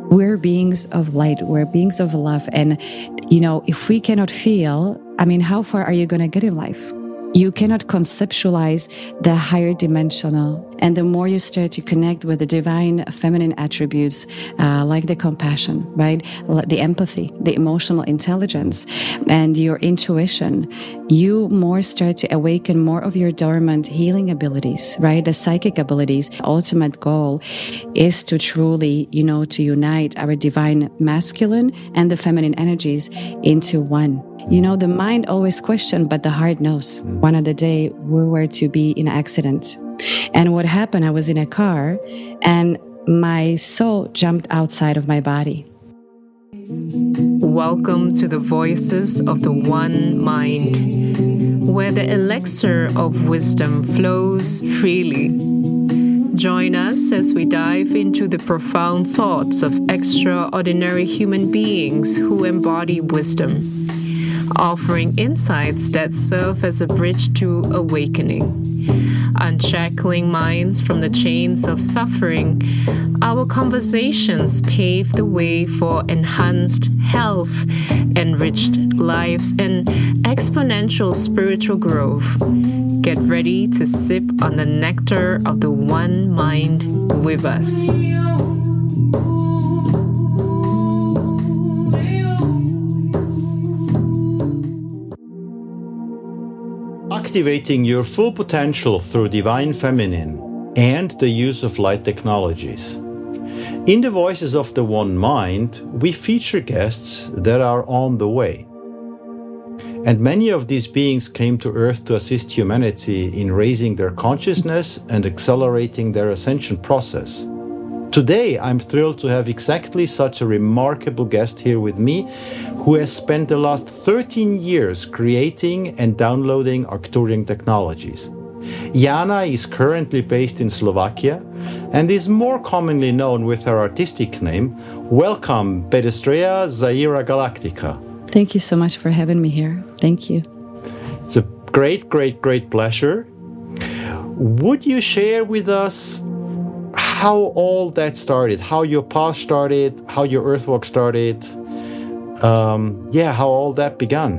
We're beings of light. We're beings of love. And, if we cannot feel, how far are you going to get in life? You cannot conceptualize the higher dimensional. And the more you start to connect with the divine feminine attributes, like the compassion, right? The empathy, the emotional intelligence, and your intuition, you more start to awaken more of your dormant healing abilities, right? The psychic abilities. Ultimate goal is to truly, to unite our divine masculine and the feminine energies into one. The mind always questions, but the heart knows. One of the day we were to be in an accident. And what happened, I was in a car and my soul jumped outside of my body. Welcome to the Voices of the One Mind, where the elixir of wisdom flows freely. Join us as we dive into the profound thoughts of extraordinary human beings who embody wisdom, offering insights that serve as a bridge to awakening. Unshackling minds from the chains of suffering, our conversations pave the way for enhanced health, enriched lives, and exponential spiritual growth. Get ready to sip on the nectar of the One Mind with us. Activating your full potential through Divine Feminine and the use of light technologies. In the Voices of the One Mind, we feature guests that are on the way. And many of these beings came to Earth to assist humanity in raising their consciousness and accelerating their ascension process. Today, I'm thrilled to have exactly such a remarkable guest here with me, who has spent the last 13 years creating and downloading Arcturian technologies. Jana is currently based in Slovakia and is more commonly known with her artistic name. Welcome, Pedestrea Zaira Galactica. Thank you so much for having me here. Thank you. It's a great pleasure. Would you share with us how all that started, how your path started, how your earthwalk started, how all that began?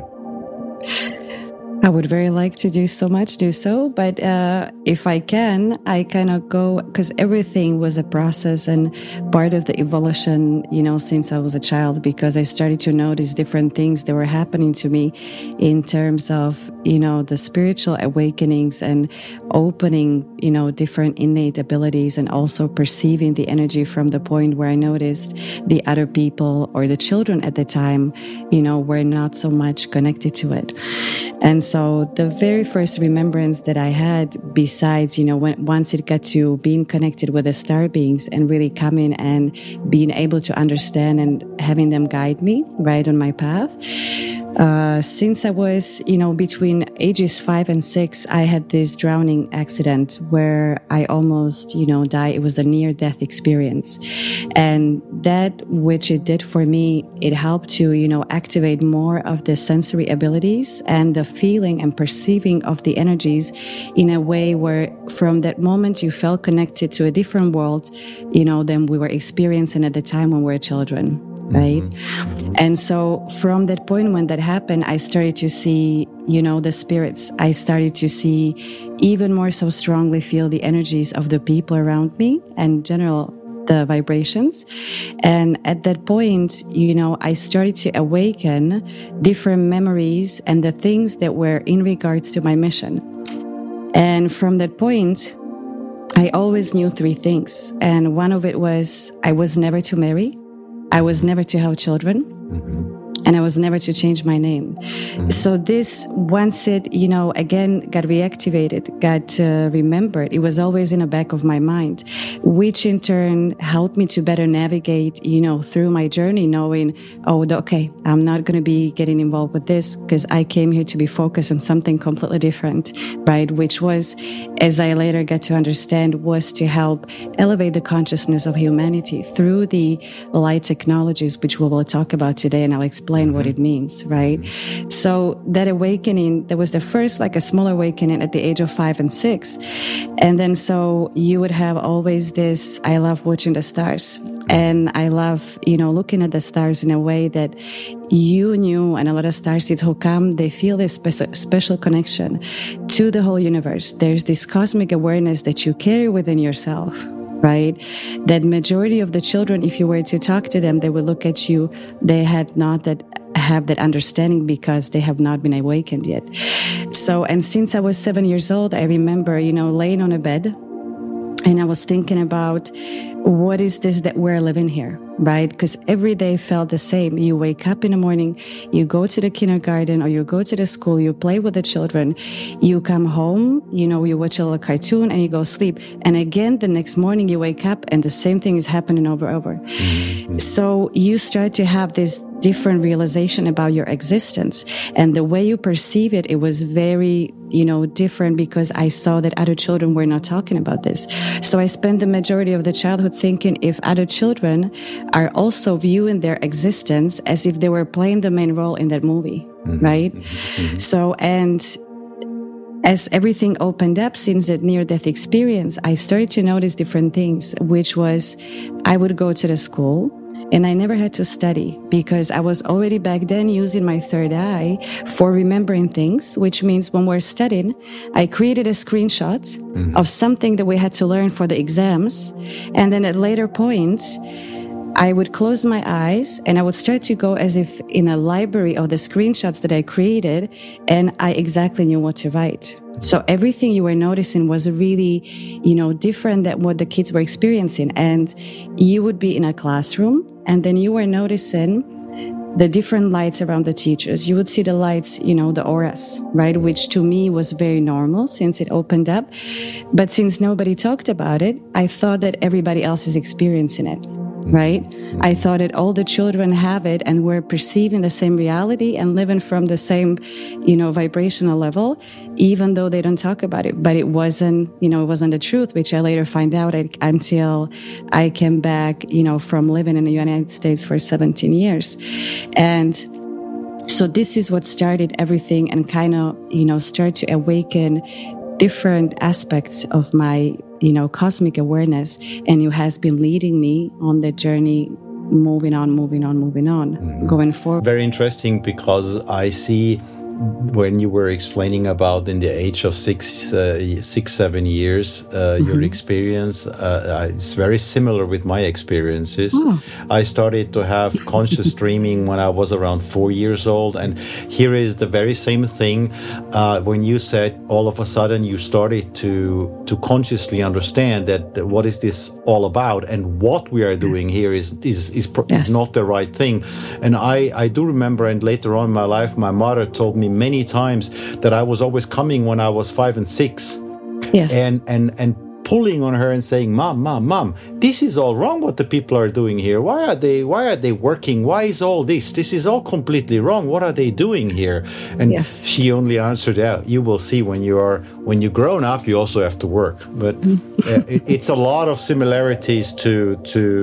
I would very like to do so, but if I can, I kind of go, because everything was a process and part of the evolution, since I was a child, because I started to notice different things that were happening to me in terms of, the spiritual awakenings and opening, different innate abilities, and also perceiving the energy from the point where I noticed the other people or the children at the time, were not so much connected to it. And so the very first remembrance that I had, besides, once it got to being connected with the star beings and really coming and being able to understand and having them guide me right on my path, since I was, between ages 5 and 6, I had this drowning accident where I almost, died. It was a near-death experience. And that which it did for me, it helped to, activate more of the sensory abilities and the feeling and perceiving of the energies in a way where from that moment you felt connected to a different world, than we were experiencing at the time when we were children. Right. Mm-hmm. And so from that point when that happened, I started to see, the spirits. I started to see even more so strongly feel the energies of the people around me and general the vibrations. And at that point, I started to awaken different memories and the things that were in regards to my mission. And from that point, I always knew 3 things. And one of it was I was never to marry. I was never to have children, and I was never to change my name. So this, once it, again got reactivated, got remembered, it was always in the back of my mind, which in turn helped me to better navigate, through my journey, knowing, okay, I'm not going to be getting involved with this because I came here to be focused on something completely different, right? Which was, as I later got to understand, was to help elevate the consciousness of humanity through the light technologies, which we will talk about today, and I'll explain what it means, right? So that awakening, there was the first, like a small awakening at the age of 5 and 6. And then so you would have always this, I love watching the stars. And I love, looking at the stars in a way that you knew, and a lot of starseeds who come, they feel this special connection to the whole universe. There's this cosmic awareness that you carry within yourself, right? That majority of the children, if you were to talk to them, they would look at you, they had not have that understanding because they have not been awakened yet. So, and since I was 7 years old, I remember, laying on a bed, and I was thinking about, what is this that we're living here, right? Because every day felt the same. You wake up in the morning, you go to the kindergarten or you go to the school, you play with the children, you come home, you watch a little cartoon and you go sleep. And again, the next morning you wake up and the same thing is happening over and over. Mm-hmm. So you start to have this different realization about your existence. And the way you perceive it, it was very, different because I saw that other children were not talking about this. So I spent the majority of the childhood thinking if other children are also viewing their existence as if they were playing the main role in that movie, right? Mm-hmm. So, and as everything opened up since that near-death experience, I started to notice different things, which was I would go to the school, and I never had to study because I was already back then using my third eye for remembering things, which means when we're studying, I created a screenshot of something that we had to learn for the exams. And then at later points, I would close my eyes and I would start to go as if in a library of the screenshots that I created, and I exactly knew what to write. So everything you were noticing was really, different than what the kids were experiencing. And you would be in a classroom and then you were noticing the different lights around the teachers. You would see the lights, the auras, right? Which to me was very normal since it opened up. But since nobody talked about it, I thought that everybody else is experiencing it. Right? I thought that all the children have it and we're perceiving the same reality and living from the same, vibrational level, even though they don't talk about it. But it wasn't, it wasn't the truth, which I later find out until I came back, from living in the United States for 17 years. And so this is what started everything and kind of, start to awaken different aspects of my cosmic awareness, and it has been leading me on the journey, moving on, going forward. Very interesting, because I see when you were explaining about in the age of 7 years, your experience, it's very similar with my experiences. Oh. I started to have conscious dreaming when I was around 4 years old. And here is the very same thing. When you said all of a sudden you started to consciously understand that what is this all about and what we are doing here is not the right thing. And I do remember, and later on in my life, my mother told me many times that I was always coming when I was 5 and 6, and pulling on her and saying, Mom, this is all wrong what the people are doing here. Why are they working? Why is all this? This is all completely wrong. What are they doing here? And she only answered, you will see when you're grown up, you also have to work. But it's a lot of similarities to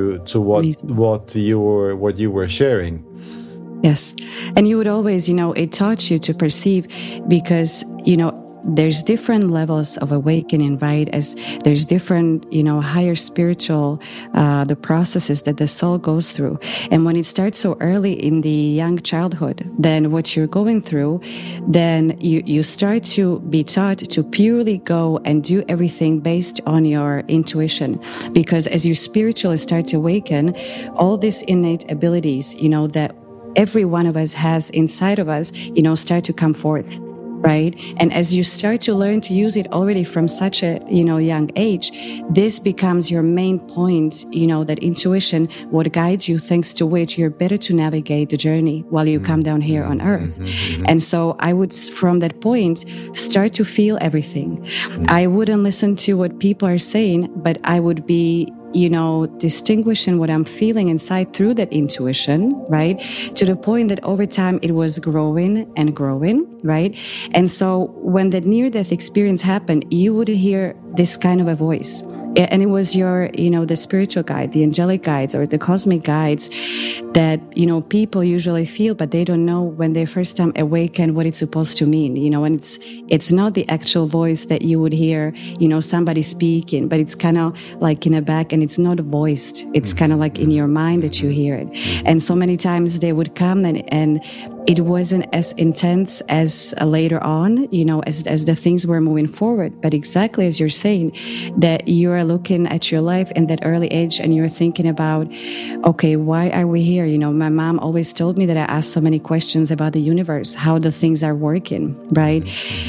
what you were sharing. Yes. And you would always, it taught you to perceive, because, there's different levels of awakening, right? As there's different, higher spiritual, the processes that the soul goes through. And when it starts so early in the young childhood, then what you're going through, then you start to be taught to purely go and do everything based on your intuition. Because as you spiritually start to awaken, all these innate abilities, that every one of us has inside of us, start to come forth, right? And as you start to learn to use it already from such a, young age, this becomes your main point, that intuition, what guides you, thanks to which you're better to navigate the journey while you come down here on earth. And so I would, from that point, start to feel everything. I wouldn't listen to what people are saying, but I would be distinguishing what I'm feeling inside through that intuition, right? To the point that over time it was growing and growing, right? And so when that near-death experience happened, you would hear this kind of a voice. And it was your, the spiritual guide, the angelic guides or the cosmic guides that, people usually feel, but they don't know when they first time awaken what it's supposed to mean, and it's not the actual voice that you would hear, somebody speaking, but it's kind of like in the back and it's not voiced. It's kind of like in your mind that you hear it. And so many times they would come and it wasn't as intense as later on, as the things were moving forward. But exactly as you're saying, that you are looking at your life in that early age and you're thinking about, okay, why are we here? My mom always told me that I asked so many questions about the universe, how the things are working, right?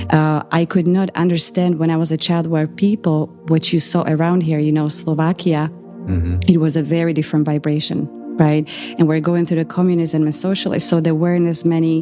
I could not understand when I was a child where people, what you saw around here, Slovakia, it was a very different vibration. Right. And we're going through the communism and socialism. So there weren't as many,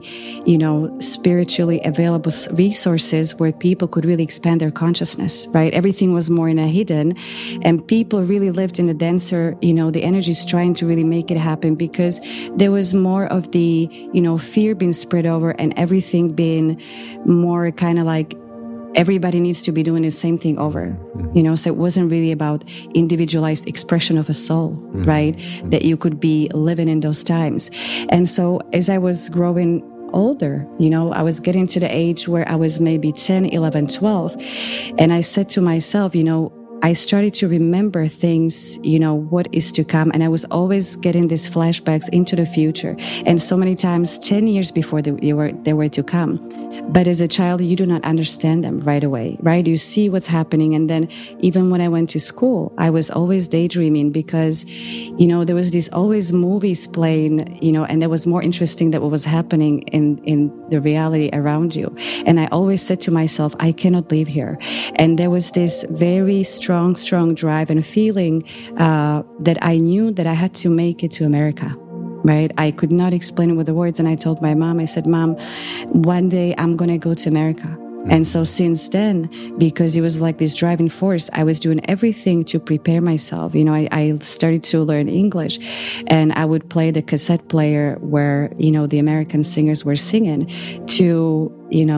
spiritually available resources where people could really expand their consciousness. Right. Everything was more in a hidden, and people really lived in the denser, the energies trying to really make it happen, because there was more of the, fear being spread over and everything being more kind of like, everybody needs to be doing the same thing over, so it wasn't really about individualized expression of a soul, right? That you could be living in those times. And so as I was growing older, I was getting to the age where I was maybe 10, 11, 12. And I said to myself, I started to remember things, what is to come. And I was always getting these flashbacks into the future. And so many times, 10 years before they were to come. But as a child, you do not understand them right away, right? You see what's happening. And then even when I went to school, I was always daydreaming because, there was these always movies playing, and that was more interesting than what was happening in the reality around you. And I always said to myself, I cannot live here. And there was this very strong drive and feeling that I knew that I had to make it to America. Right? I could not explain it with the words. And I told my mom, I said, Mom, one day I'm going to go to America. And so since then, because it was like this driving force, I was doing everything to prepare myself. I started to learn English, and I would play the cassette player where, the American singers were singing to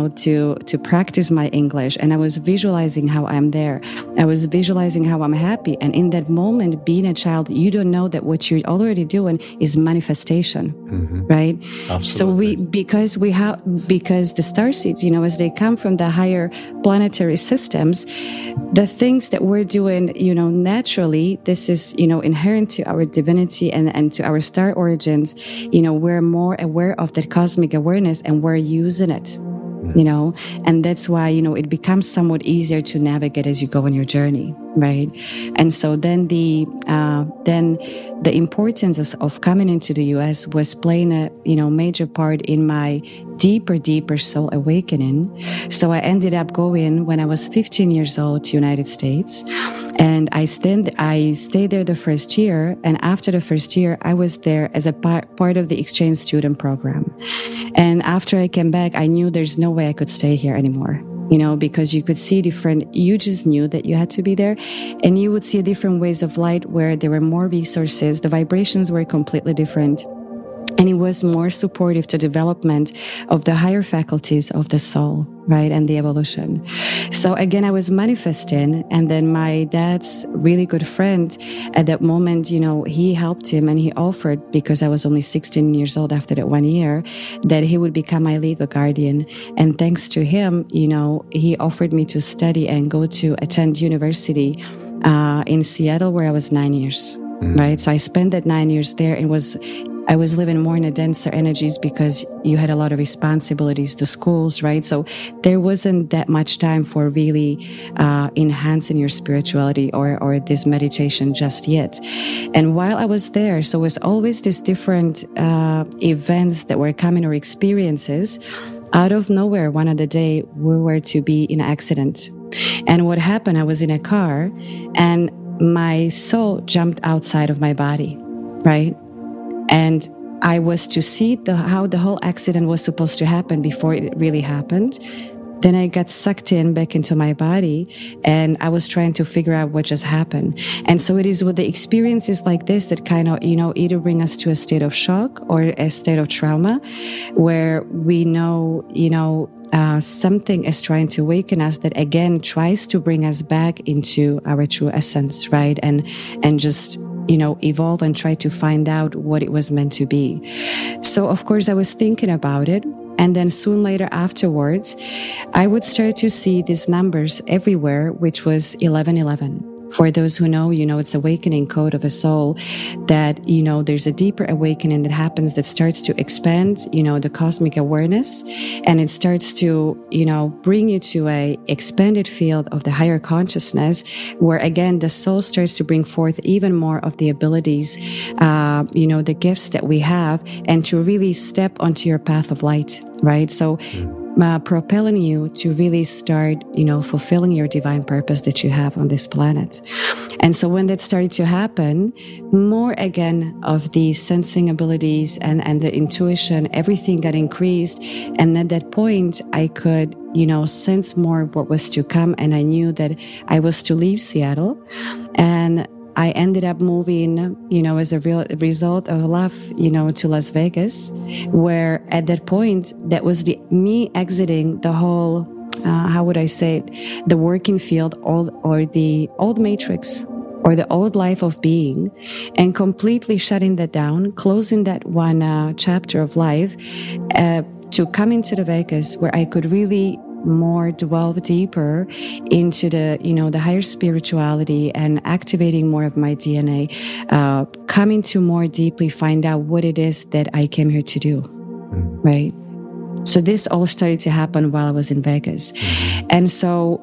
practice my English. And I was visualizing how I'm there. I was visualizing how I'm happy. And in that moment, being a child, you don't know that what you're already doing is manifestation, right? Absolutely. So because the star seeds, as they come from the higher planetary systems, the things that we're doing, naturally, this is, inherent to our divinity and to our star origins. We're more aware of that cosmic awareness and we're using it. And that's why, it becomes somewhat easier to navigate as you go on your journey, right? And so then the importance of coming into the U.S. was playing a, major part in my deeper soul awakening. So I ended up going when I was 15 years old to United States. And I stayed there the first year. And after the first year, I was there as a part of the exchange student program. And after I came back, I knew there's no way I could stay here anymore. Because you could see you just knew that you had to be there, and you would see different ways of light where there were more resources. The vibrations were completely different. And it was more supportive to development of the higher faculties of the soul, right? And the evolution. So again, I was manifesting. And then my dad's really good friend at that moment, he helped him and he offered, because I was only 16 years old after that 1 year, that he would become my legal guardian. And thanks to him, he offered me to study and go to attend university in Seattle, where I was 9 years, right? So I spent that 9 years there. I was living more in the denser energies because you had a lot of responsibilities to schools, right? So there wasn't that much time for really enhancing your spirituality or this meditation just yet. And while I was there, so it was always these different events that were coming or experiences. Out of nowhere, one of the day, we were to be in an accident. And what happened, I was in a car and my soul jumped outside of my body, right? And I was to see how the whole accident was supposed to happen before it really happened. Then I got sucked in back into my body, and I was trying to figure out what just happened. And so it is with the experiences like this that kind of, either bring us to a state of shock or a state of trauma, where we know, something is trying to awaken us that again tries to bring us back into our true essence, right? And just evolve and try to find out what it was meant to be. So of course I was thinking about it. And then soon later afterwards, I would start to see these numbers everywhere, which was 1111. For those who know, it's awakening code of a soul, that, there's a deeper awakening that happens that starts to expand, the cosmic awareness. And it starts to, bring you to a expanded field of the higher consciousness, where again, the soul starts to bring forth even more of the abilities, the gifts that we have, and to really step onto your path of light, right? So, propelling you to really start, fulfilling your divine purpose that you have on this planet. And so when that started to happen, more again of the sensing abilities and the intuition, everything got increased. And at that point, I could, sense more what was to come. And I knew that I was to leave Seattle. And I ended up moving, as a real result of love, to Las Vegas, where at that point, that was me exiting the whole, how would I say it, the working field or the old matrix or the old life of being, and completely shutting that down, closing that one chapter of life, to come into the Vegas where I could really more delve deeper into the, the higher spirituality and activating more of my DNA, coming to more deeply find out what it is that I came here to do, right? So this all started to happen while I was in Vegas. And so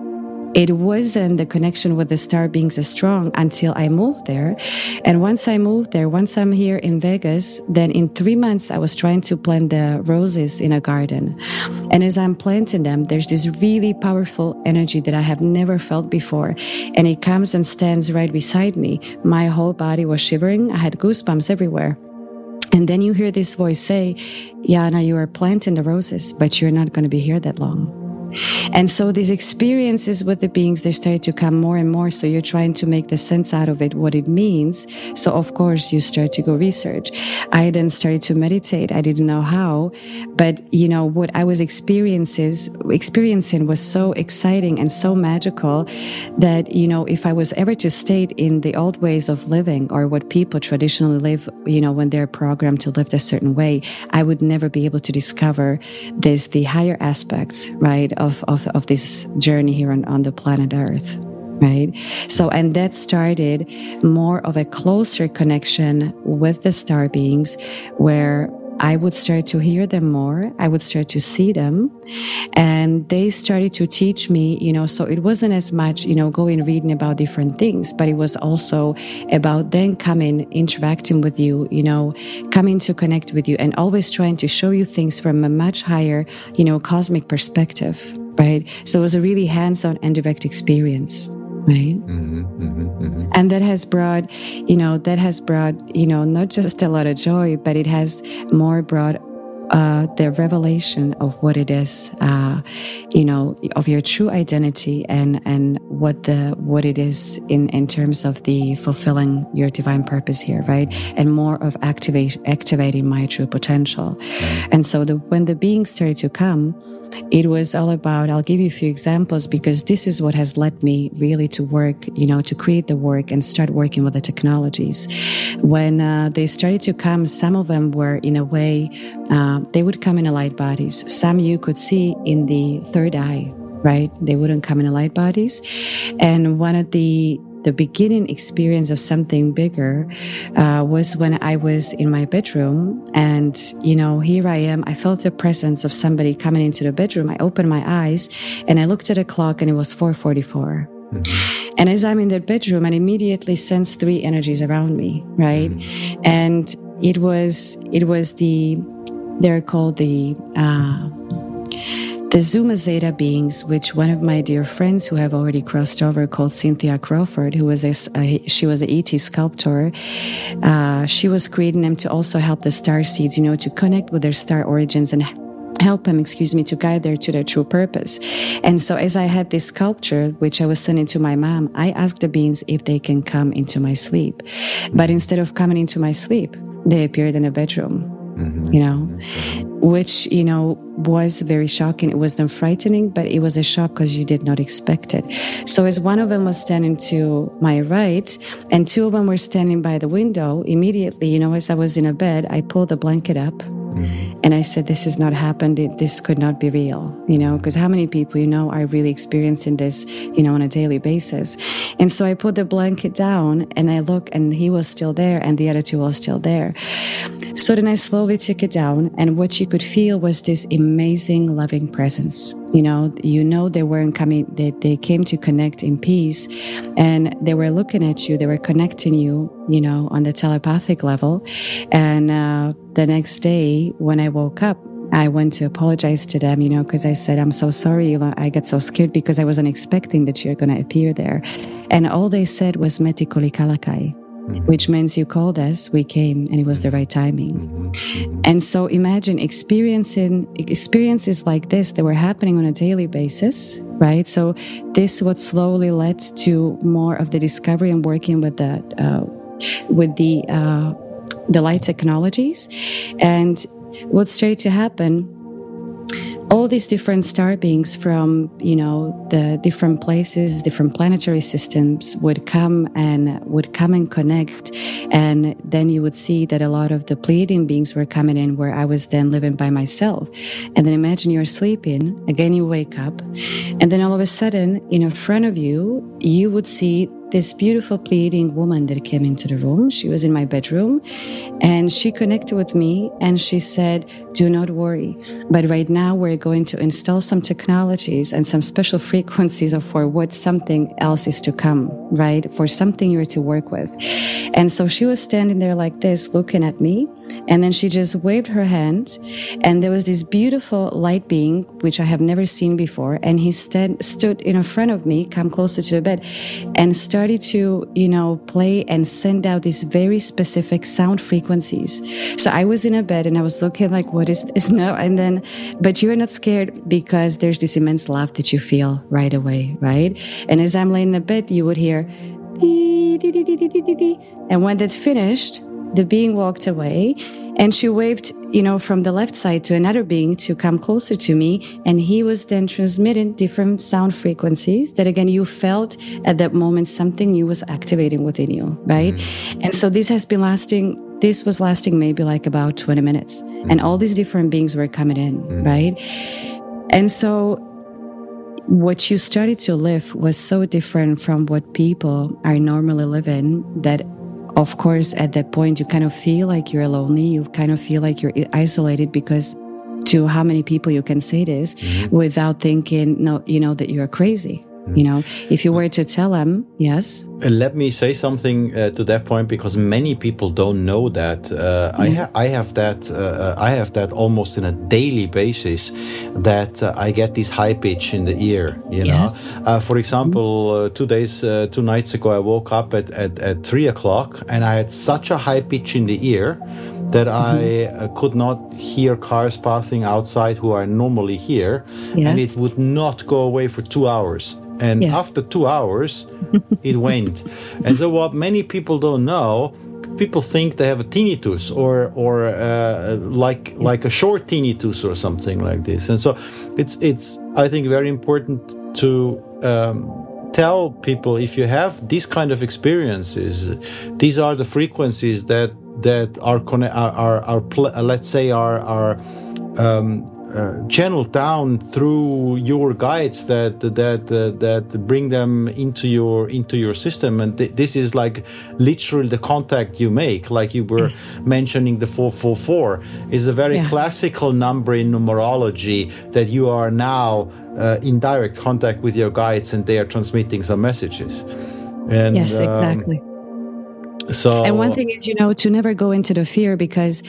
it wasn't the connection with the star beings as strong until I moved there. And once I moved there, once I'm here in Vegas, then in 3 months, I was trying to plant the roses in a garden. And as I'm planting them, there's this really powerful energy that I have never felt before. And it comes and stands right beside me. My whole body was shivering. I had goosebumps everywhere. And then you hear this voice say, Yana, you are planting the roses, but you're not going to be here that long. And so these experiences with the beings, they started to come more and more. So you're trying to make the sense out of it, what it means. So of course you start to go research. I then started to meditate. I didn't know how, but what I was experiencing was so exciting and so magical that, if I was ever to stay in the old ways of living or what people traditionally live, when they're programmed to live a certain way, I would never be able to discover the higher aspects, right? Of this journey here on the planet Earth, right? So, and that started more of a closer connection with the star beings, where I would start to hear them more. I would start to see them, and they started to teach me, so it wasn't as much, going reading about different things, but it was also about then coming, interacting with you, coming to connect with you, and always trying to show you things from a much higher, cosmic perspective, right? So it was a really hands-on and direct experience. Right. And that has brought, not just a lot of joy, but it has more brought the revelation of what it is, of your true identity and what it is in terms of the fulfilling your divine purpose here, right? And more of activating my true potential. And so when the beings started to come, it was all about, I'll give you a few examples because this is what has led me really to work, to create the work and start working with the technologies. When they started to come, some of them were in a way, they would come in a light bodies. Some you could see in the third eye, right? They wouldn't come in light bodies. And one of the beginning experience of something bigger was when I was in my bedroom, and here I am. I felt the presence of somebody coming into the bedroom. I opened my eyes and I looked at the clock, and it was 4:44. And as I'm in the bedroom, I immediately sensed three energies around me, right? And they're called the Zuma Zeta beings, which one of my dear friends who have already crossed over, called Cynthia Crawford, who was she was an ET sculptor. She was creating them to also help the star seeds, to connect with their star origins and help them, to guide them to their true purpose. And so as I had this sculpture, which I was sending to my mom, I asked the beings if they can come into my sleep. But instead of coming into my sleep, they appeared in a bedroom, which, was very shocking. It wasn't frightening, but it was a shock because you did not expect it. So as one of them was standing to my right and two of them were standing by the window, immediately, as I was in a bed, I pulled the blanket up. And I said, this has not happened. This could not be real, because how many people, are really experiencing this, on a daily basis. And so I put the blanket down and I look and he was still there and the other two were still there. So then I slowly took it down and what you could feel was this amazing, loving presence. They weren't coming, they came to connect in peace and they were looking at you, they were connecting you, on the telepathic level. And the next day when I woke up, I went to apologize to them, because I said, I'm so sorry. I got so scared because I wasn't expecting that you're going to appear there. And all they said was Meti Kolikalakai, which means you called us, we came, and it was the right timing. And so imagine experiences like this that were happening on a daily basis, right? So this what slowly led to more of the discovery and working with the light technologies. And what started to happen, all these different star beings from, the different places, different planetary systems would come and connect. And then you would see that a lot of the Pleiadian beings were coming in where I was then living by myself. And then imagine you're sleeping, again, you wake up, and then all of a sudden, in front of you, you would see this beautiful Pleiadian woman that came into the room. She was in my bedroom and she connected with me and she said, do not worry. But right now we're going to install some technologies and some special frequencies for what something else is to come, right? For something you're to work with. And so she was standing there like this, looking at me. And then she just waved her hand and there was this beautiful light being, which I have never seen before. And he stood in front of me, come closer to the bed and started to, play and send out these very specific sound frequencies. So I was in a bed and I was looking like, what is this now? And then, but you're not scared because there's this immense love that you feel right away, right? And as I'm laying in the bed, you would hear, dee, dee, dee, dee, dee, dee, dee. And when that finished, the being walked away and she waved, from the left side to another being to come closer to me. And he was then transmitting different sound frequencies that again, you felt at that moment something new was activating within you, right? Mm-hmm. And so this was lasting maybe like about 20 minutes. Mm-hmm. And all these different beings were coming in, mm-hmm. right? And so what you started to live was so different from what people are normally living that of course, at that point, you kind of feel like you're lonely. You kind of feel like you're isolated because to how many people you can say this mm-hmm. without thinking, that you're crazy. If you were to tell them, yes. Let me say something to that point because many people don't know that. I have that almost on a daily basis that I get this high pitch in the ear. Yes. For example, 2 nights ago, I woke up at 3:00 and I had such a high pitch in the ear that I could not hear cars passing outside who are normally here, and it would not go away for 2 hours. And after 2 hours, it went. And so what many people don't know, people think they have a tinnitus or like a short tinnitus or something like this. And so it's I think very important to tell people if you have these kind of experiences, these are the frequencies that are let's say are channeled down through your guides that bring them into your system, and this is like literally the contact you make, like you were mentioning. The 444 is a very classical number in numerology that you are now in direct contact with your guides and they are transmitting some messages. And, yes, exactly. And one thing is, to never go into the fear because,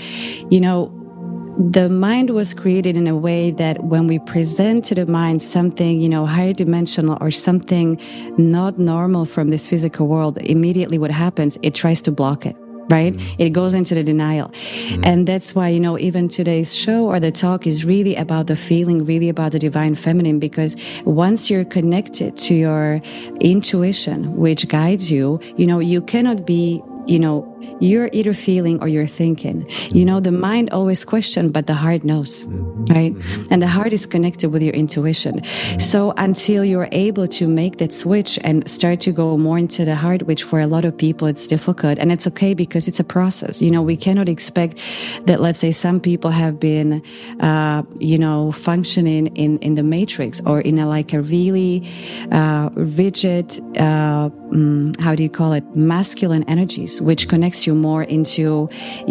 the mind was created in a way that when we present to the mind something, higher dimensional or something not normal from this physical world, immediately what happens, it tries to block it. right? It goes into the denial. And that's why, even today's show or the talk is really about the feeling, really about the divine feminine, because once you're connected to your intuition, which guides you, you cannot be, you're either feeling or you're thinking. The mind always questions, but the heart knows, right? And the heart is connected with your intuition. So until you're able to make that switch and start to go more into the heart, which for a lot of people it's difficult, and it's okay because it's a process. We cannot expect that, let's say, some people have been, functioning in the matrix or in a really rigid, how do you call it, masculine energies, which connects you more into,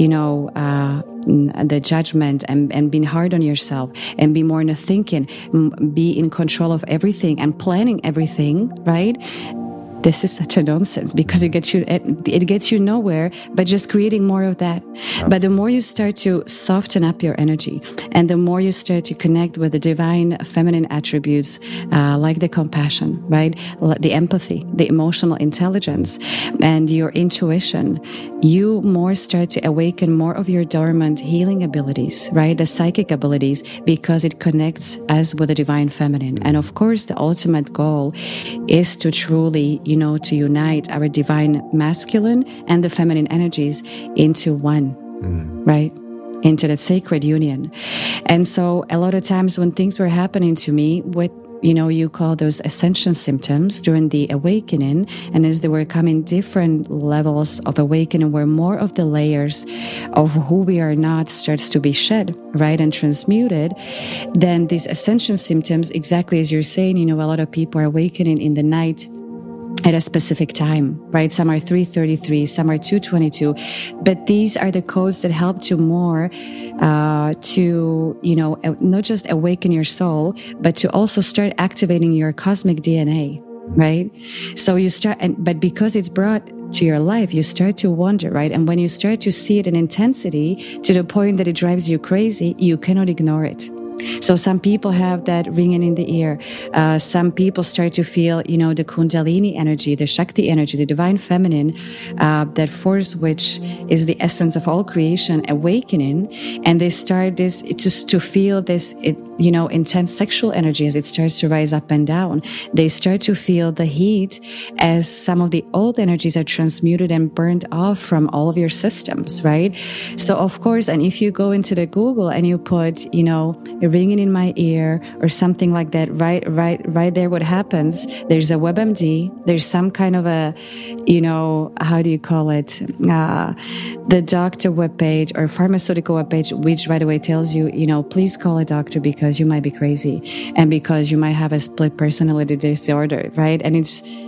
the judgment and being hard on yourself and be more in the thinking, be in control of everything and planning everything, right? This is such a nonsense because it gets you nowhere, but just creating more of that. But the more you start to soften up your energy and the more you start to connect with the divine feminine attributes, like the compassion, right? The empathy, the emotional intelligence, and your intuition, you more start to awaken more of your dormant healing abilities, right? The psychic abilities, because it connects us with the divine feminine. And of course, the ultimate goal is to truly, to unite our divine masculine and the feminine energies into one, right? Into that sacred union. And so a lot of times when things were happening to me, what you call those ascension symptoms during the awakening, and as they were coming different levels of awakening where more of the layers of who we are not starts to be shed, right, and transmuted, then these ascension symptoms, exactly as you're saying, a lot of people are awakening in the night at a specific time, right? Some are 3:33, some are 2:22, but these are the codes that help to more not just awaken your soul, but to also start activating your cosmic DNA, right? So you start, but because it's brought to your life, you start to wonder, right? And when you start to see it in intensity to the point that it drives you crazy, you cannot ignore it. So some people have that ringing in the ear. Some people start to feel, the Kundalini energy, the Shakti energy, the divine feminine, that force which is the essence of all creation awakening. And they start to feel this, intense sexual energy as it starts to rise up and down. They start to feel the heat as some of the old energies are transmuted and burned off from all of your systems, right? So of course, and if you go into the Google and you put, ringing in my ear or something like that, right there, what happens, there's a WebMD, there's some kind of a, how do you call it, the doctor webpage or pharmaceutical webpage, which right away tells you, please call a doctor because you might be crazy and because you might have a split personality disorder, right? And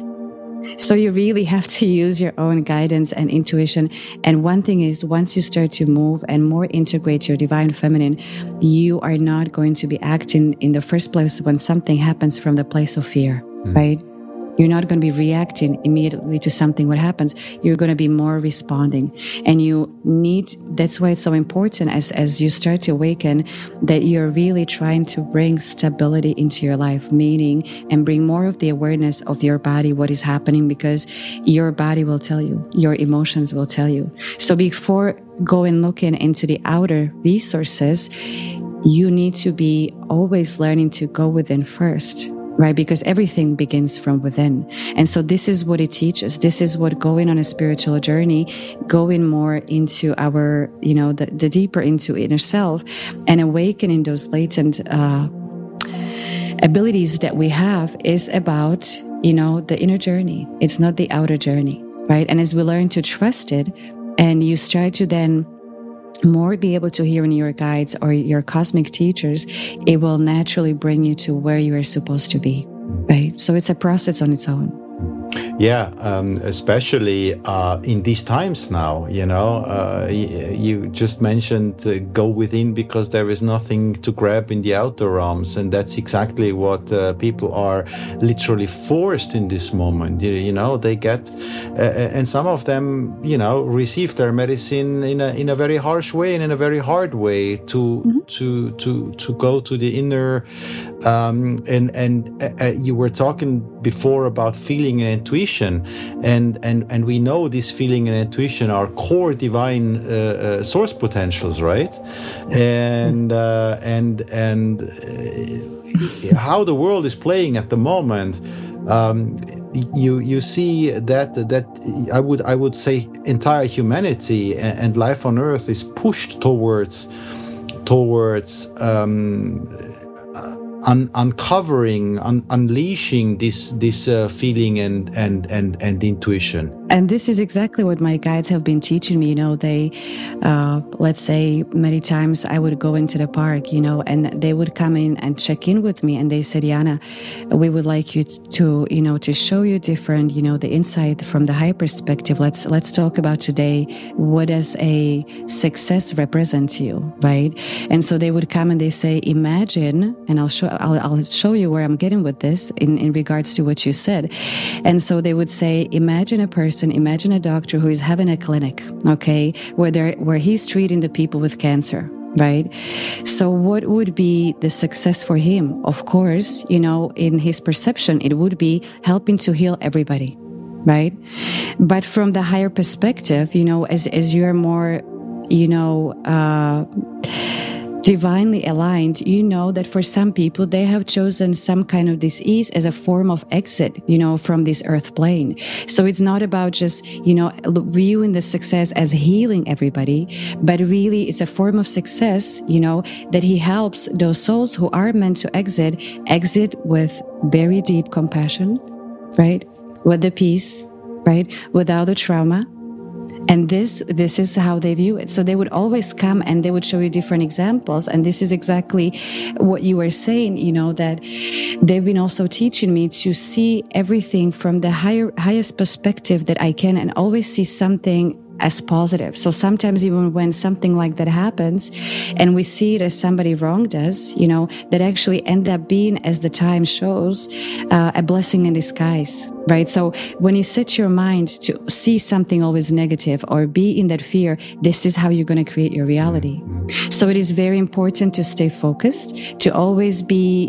so you really have to use your own guidance and intuition. And one thing is, once you start to move and more integrate your divine feminine, you are not going to be acting in the first place when something happens from the place of fear, right? You're not going to be reacting immediately to something what happens. You're going to be more responding. And that's why it's so important as you start to awaken that you're really trying to bring stability into your life, meaning, and bring more of the awareness of your body, what is happening, because your body will tell you, your emotions will tell you. So before going looking into the outer resources, you need to be always learning to go within first. Right? Because everything begins from within. And so this is what it teaches. This is what going on a spiritual journey, going more into our, the deeper into inner self and awakening those latent abilities that we have is about, the inner journey. It's not the outer journey, right? And as we learn to trust it and you start to then more be able to hear in your guides or your cosmic teachers, it will naturally bring you to where you are supposed to be, right? So it's a process on its own. Yeah, especially in these times now, you just mentioned go within because there is nothing to grab in the outer realms. And that's exactly what people are literally forced in this moment. They get, and some of them, receive their medicine in a very harsh way and in a very hard way to to go to the inner, and you were talking before about feeling and intuition, and we know this feeling and intuition are core divine source potentials, right? And how the world is playing at the moment. You see that I would say entire humanity and life on Earth is pushed towards uncovering, unleashing this feeling and intuition. And this is exactly what my guides have been teaching me. They, let's say, many times I would go into the park, and they would come in and check in with me, and they said, Jana, we would like you to show you different, the insight from the higher perspective. Let's talk about today. What does a success represent to you, right? And so they would come and they say, imagine, and I'll show you where I'm getting with this in regards to what you said. And so they would say, imagine a doctor who is having a clinic, okay, where he's treating the people with cancer, right? So what would be the success for him? Of course, in his perception, it would be helping to heal everybody, right? But from the higher perspective, as you're more, divinely aligned, that for some people, they have chosen some kind of disease as a form of exit, from this earth plane. So it's not about just, viewing the success as healing everybody, but really it's a form of success, that he helps those souls who are meant to exit with very deep compassion, right? With the peace, right? Without the trauma. And this is how they view it. So they would always come and they would show you different examples. And this is exactly what you were saying, that they've been also teaching me to see everything from the highest perspective that I can, and always see something as positive. So sometimes even when something like that happens and we see it as somebody wronged us, that actually end up being, as the time shows, a blessing in disguise, right? So when you set your mind to see something always negative or be in that fear, this is how you're going to create your reality. So it is very important to stay focused, to always be,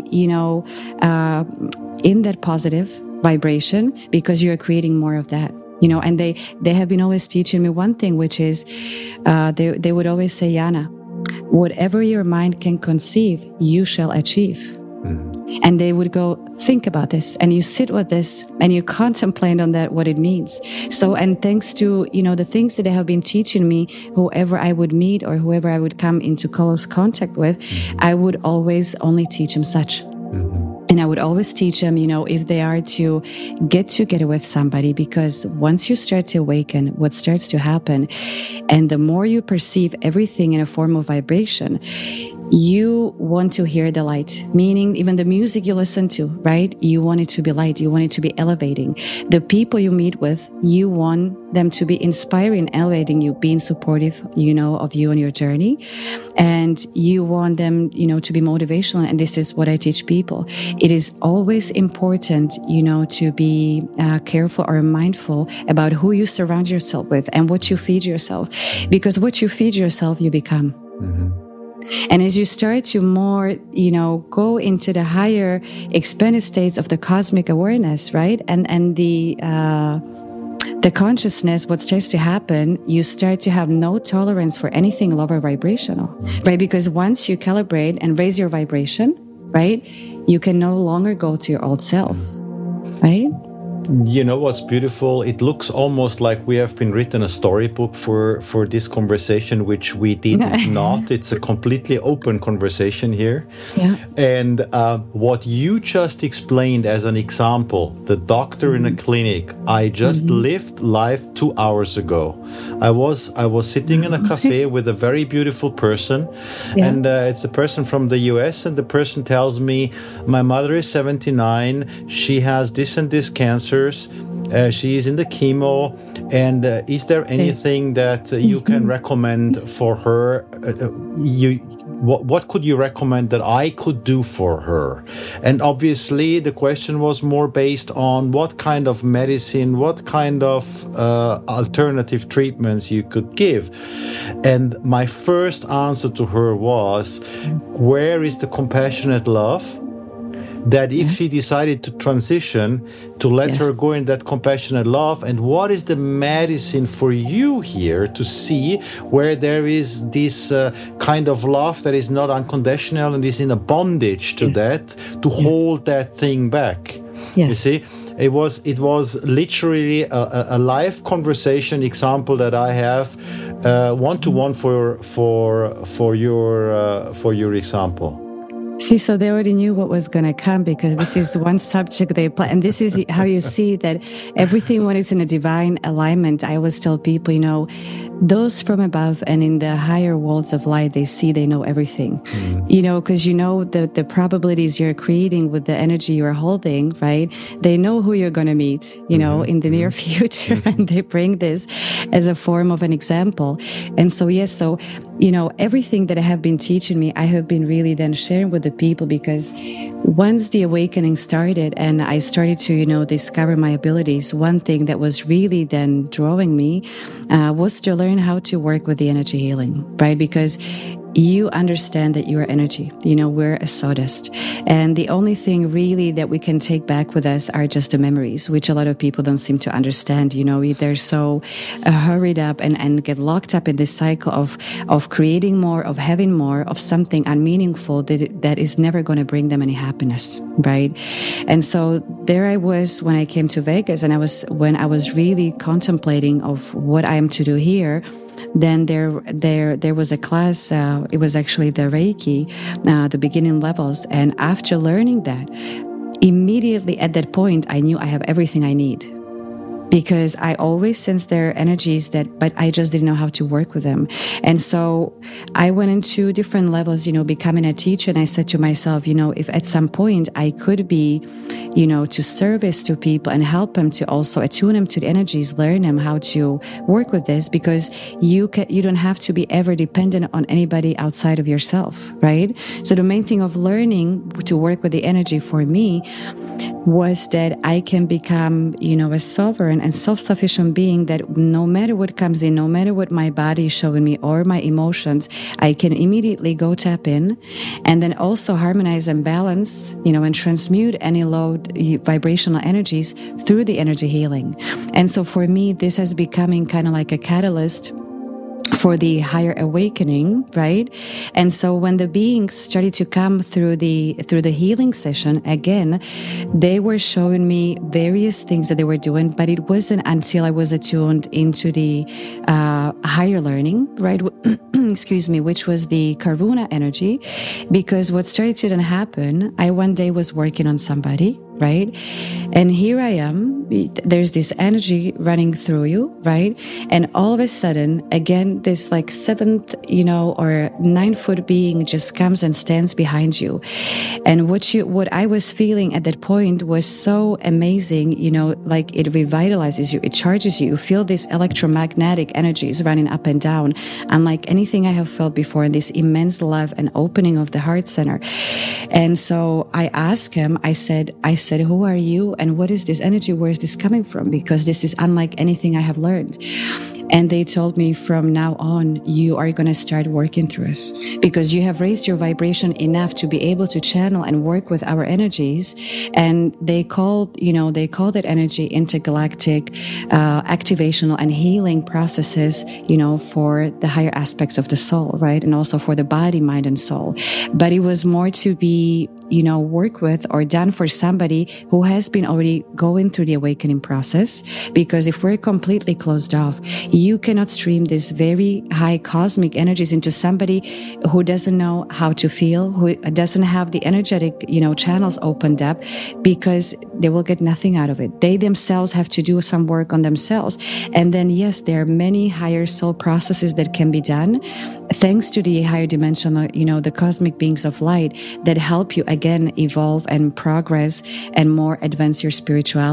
in that positive vibration, because you're creating more of that. And they have been always teaching me one thing, which is they would always say, Jana, whatever your mind can conceive, you shall achieve. Mm-hmm. And they would go, think about this, and you sit with this and you contemplate on that, what it means. So, and thanks to, the things that they have been teaching me, whoever I would meet or whoever I would come into close contact with, mm-hmm. I would always only teach them such. Mm-hmm. And I would always teach them, if they are to get together with somebody, because once you start to awaken, what starts to happen, and the more you perceive everything in a form of vibration, you want to hear the light, meaning even the music you listen to, right? You want it to be light. You want it to be elevating. The people you meet with, you want them to be inspiring, elevating you, being supportive, of you on your journey. And you want them, to be motivational. And this is what I teach people. It is always important, to be careful or mindful about who you surround yourself with and what you feed yourself. Because what you feed yourself, you become. Mm-hmm. And as you start to more, go into the higher expanded states of the cosmic awareness, right? And the consciousness, what starts to happen, you start to have no tolerance for anything lower vibrational, right? Because once you calibrate and raise your vibration, right, you can no longer go to your old self, right? You know what's beautiful? It looks almost like we have been written a storybook for this conversation, which we did not. It's a completely open conversation here. Yeah. And what you just explained as an example, the doctor in a clinic, I just lived life 2 hours ago. I was sitting in a cafe with a very beautiful person, and it's a person from the US, and the person tells me, my mother is 79, she has this and this cancer. She is in the chemo, and is there anything that you can recommend for her? What could you recommend that I could do for her? And obviously the question was more based on what kind of medicine, what kind of alternative treatments you could give. And my first answer to her was, where is the compassionate love? That if she decided to transition, to let her go in that compassionate love, and what is the medicine for you here to see where there is this kind of love that is not unconditional and is in a bondage to that, to hold that thing back. You see, it was literally a live conversation example that I have, one-to-one for your example. See, so they already knew what was going to come, because this is one subject they play. And this is how you see that everything, when it's in a divine alignment, I always tell people, those from above and in the higher worlds of light, they know everything, because the probabilities you're creating with the energy you're holding, right? They know who you're going to meet, in the near future. And they bring this as a form of an example. And so, everything that I have been teaching me, I have been really then sharing with the people, because once the awakening started and I started to, discover my abilities, one thing that was really then drawing me was to learn how to work with the energy healing, right? Because you understand that you are energy. We're a sawdust. And the only thing really that we can take back with us are just the memories, which a lot of people don't seem to understand. They're so hurried up and get locked up in this cycle of creating more, of having more, of something unmeaningful that is never going to bring them any happiness, right? And so there I was when I came to Vegas, and when I was really contemplating of what I am to do here. Then there was a class, it was actually the Reiki, the beginning levels. And after learning that, immediately at that point, I knew I have everything I need. Because I always sensed their energies but I just didn't know how to work with them. And so I went into different levels, becoming a teacher. And I said to myself, if at some point I could be, to service to people and help them to also attune them to the energies, learn them how to work with this, because you don't have to be ever dependent on anybody outside of yourself, right? So the main thing of learning to work with the energy for me was that I can become, a sovereign and self-sufficient being, that no matter what comes in, no matter what my body is showing me or my emotions, I can immediately go tap in, and then also harmonize and balance, and transmute any low vibrational energies through the energy healing. And so for me, this has becoming kind of like a catalyst for the higher awakening, right? And so when the beings started to come through the healing session, again, they were showing me various things that they were doing, but it wasn't until I was attuned into the higher learning, right? Excuse me, which was the Karuna energy, because what started to then happen, I one day was working on somebody, right? And here I am, there's this energy running through you, right? And all of a sudden, again, this like 7th, or 9-foot being just comes and stands behind you. And what I was feeling at that point was so amazing, like it revitalizes you, it charges you. You feel these electromagnetic energies running up and down, unlike anything I have felt before, and this immense love and opening of the heart center. And so I asked him, I said, who are you? And what is this energy? Where is this coming from? Because this is unlike anything I have learned. And they told me, from now on, you are going to start working through us, because you have raised your vibration enough to be able to channel and work with our energies. And they called that energy intergalactic activational and healing processes, for the higher aspects of the soul, right? And also for the body, mind, and soul. But it was more to be, work with or done for somebody who has been already going through the awakening process. Because if we're completely closed off, you cannot stream these very high cosmic energies into somebody who doesn't know how to feel, who doesn't have the energetic, channels opened up, because they will get nothing out of it. They themselves have to do some work on themselves. And then, yes, there are many higher soul processes that can be done thanks to the higher dimensional, the cosmic beings of light that help you again evolve and progress and more advance your spirituality.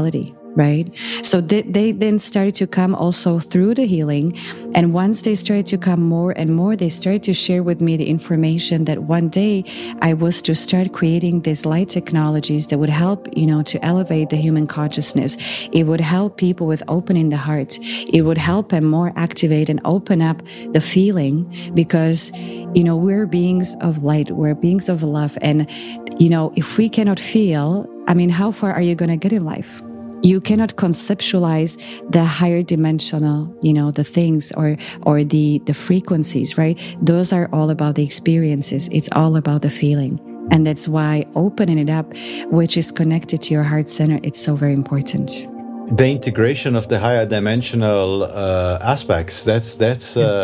right? So they then started to come also through the healing. And once they started to come more and more, they started to share with me the information that one day I was to start creating these light technologies that would help, to elevate the human consciousness. It would help people with opening the heart. It would help them more activate and open up the feeling, because, we're beings of light, we're beings of love. And, if we cannot feel, how far are you going to get in life? You cannot conceptualize the higher dimensional, the things or the frequencies, right? Those are all about the experiences. It's all about the feeling. And that's why opening it up, which is connected to your heart center, it's so very important. The integration of the higher dimensional aspects, that's the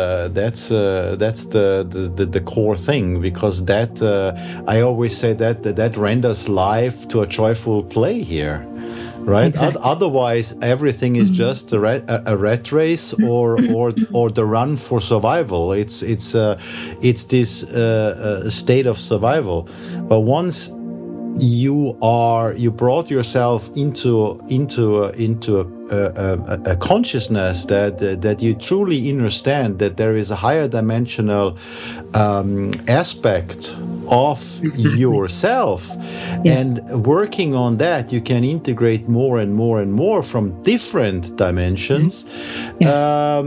core thing, because that I always say that renders life to a joyful play here. Right. Exactly. Otherwise, everything is just a rat race or the run for survival. It's this state of survival. But once you brought yourself into a consciousness that you truly understand that there is a higher dimensional aspect of yourself, yes. And working on that, you can integrate more and more and more from different dimensions. Yes.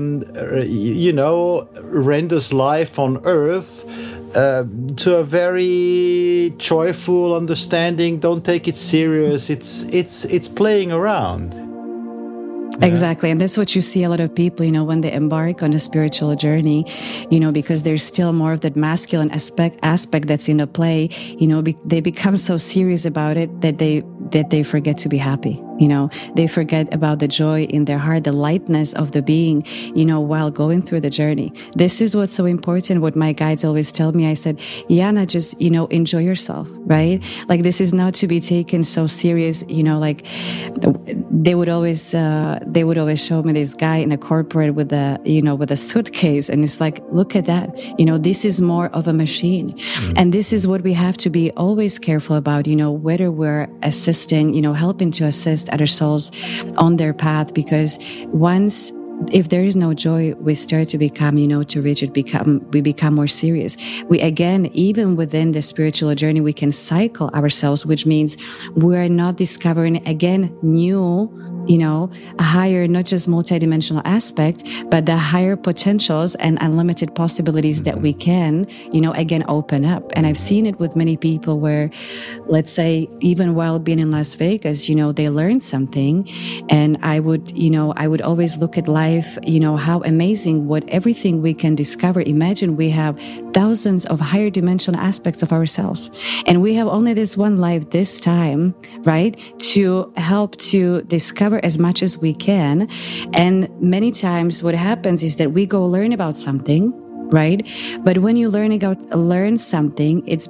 Renders life on Earth to a very joyful understanding. Don't take it serious. It's playing around. Yeah. Exactly. And that's what you see a lot of people, when they embark on a spiritual journey, because there's still more of that masculine aspect that's in the play, they become so serious about it that they forget to be happy. They forget about the joy in their heart, the lightness of the being, while going through the journey. This is what's so important. What my guides always tell me, I said, Jana, just, enjoy yourself, right? Like, this is not to be taken so serious, like they would always show me this guy in a corporate with a suitcase. And it's like, look at that. This is more of a machine. Mm-hmm. And this is what we have to be always careful about, whether we're assisting, helping to assist other souls on their path, because if there is no joy, we start to become, too rigid, we become more serious. We, again, even within the spiritual journey, we can cycle ourselves, which means we're not discovering, again, new, a higher, not just multidimensional aspect, but the higher potentials and unlimited possibilities that we can, again, open up. And I've seen it with many people where, let's say, even while being in Las Vegas, they learned something. And I would always look at life, how amazing what everything we can discover. Imagine we have thousands of higher dimensional aspects of ourselves. And we have only this one life this time, right? To help to discover as much as we can. And many times what happens is that we go learn about something, right? But when you learn something, it's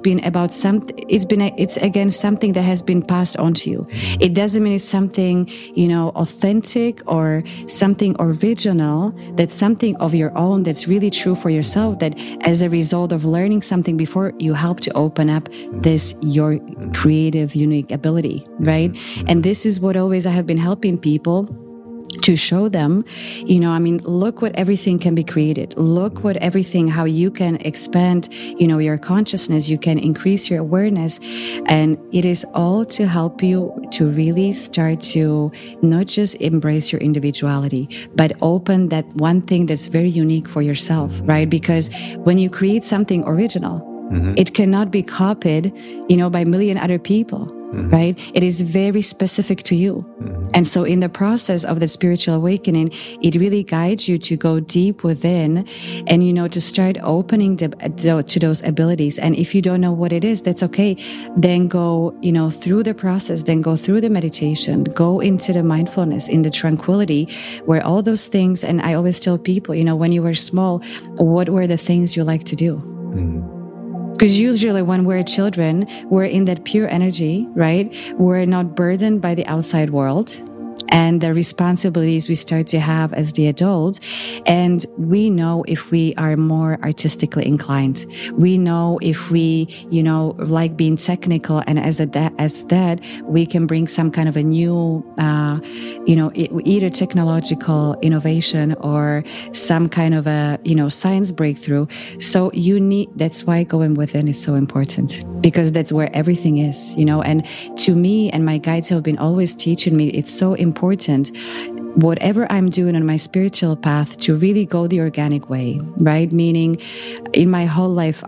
again something that has been passed on to you. It doesn't mean it's something, authentic or something original, that's something of your own, that's really true for yourself, that as a result of learning something before, you help to open up this, your creative, unique ability, right? And this is what always I have been helping people to show them, look what everything can be created. Look what everything, how you can expand, your consciousness, you can increase your awareness. And it is all to help you to really start to not just embrace your individuality, but open that one thing that's very unique for yourself, right? Because when you create something original, it cannot be copied, by a million other people. Right? It is very specific to you. And so in the process of the spiritual awakening, it really guides you to go deep within and, to start opening to those abilities. And if you don't know what it is, that's okay. Then go, through the process, then go through the meditation, go into the mindfulness, in the tranquility where all those things. And I always tell people, when you were small, what were the things you like to do? Because usually when we're children, we're in that pure energy, right? We're not burdened by the outside world. and the responsibilities we start to have as the adult. And we know if we are more artistically inclined. We know if we, like being technical, and as that, we can bring some kind of a new, either technological innovation or some kind of a, science breakthrough. So that's why going within is so important, because that's where everything is, and to me and my guides have been always teaching me, it's so important, whatever I'm doing on my spiritual path, to really go the organic way, right? Meaning in my whole life,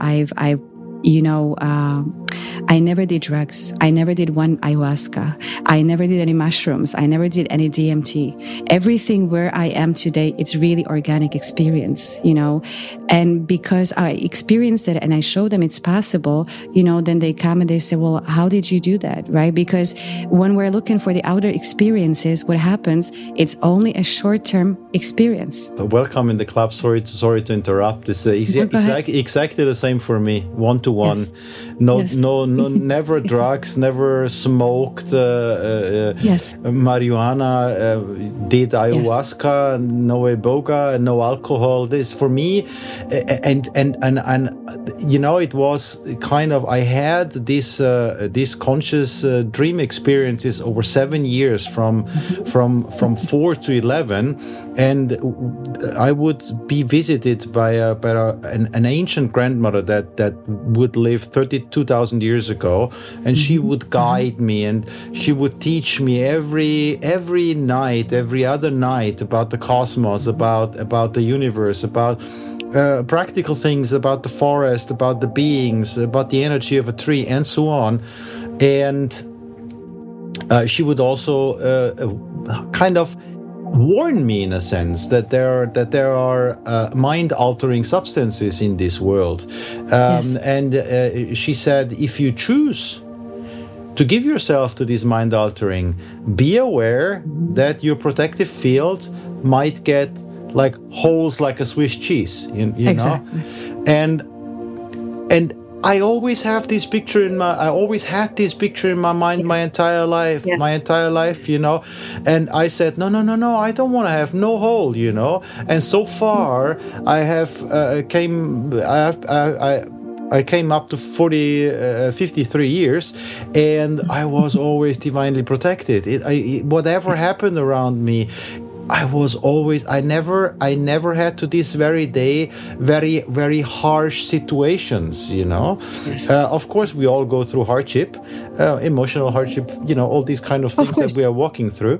I never did drugs. I never did one ayahuasca. I never did any mushrooms. I never did any DMT. Everything where I am today, it's really organic experience, and because I experienced it and I show them it's possible, then they come and they say, well, how did you do that? Right? Because when we're looking for the outer experiences, what happens, it's only a short-term experience. Welcome in the club. Sorry to interrupt. It's exactly the same for me. One-to-one. Yes. No, never drugs, never smoked marijuana, did ayahuasca, no iboga, no alcohol. This for me, and it was kind of, I had these conscious dream experiences over 7 years from 4 to 11, and I would be visited by an ancient grandmother that would live 32,000 years ago, and she would guide me, and she would teach me every night, every other night, about the cosmos, about the universe, about practical things, about the forest, about the beings, about the energy of a tree, and so on. And she would also kind of warn me, in a sense, that there are mind-altering substances in this world. And she said, if you choose to give yourself to this mind-altering, be aware that your protective field might get like holes like a Swiss cheese, you exactly. know? And I always had this picture in my mind, yes. my entire life, and I said, no, I don't want to have no hole, and so far I came up to 53 years, and I was always divinely protected. Whatever happened around me, I never had to this very day very, very harsh situations, Yes. Of course, we all go through hardship, emotional hardship, all these kind of things that we are walking through.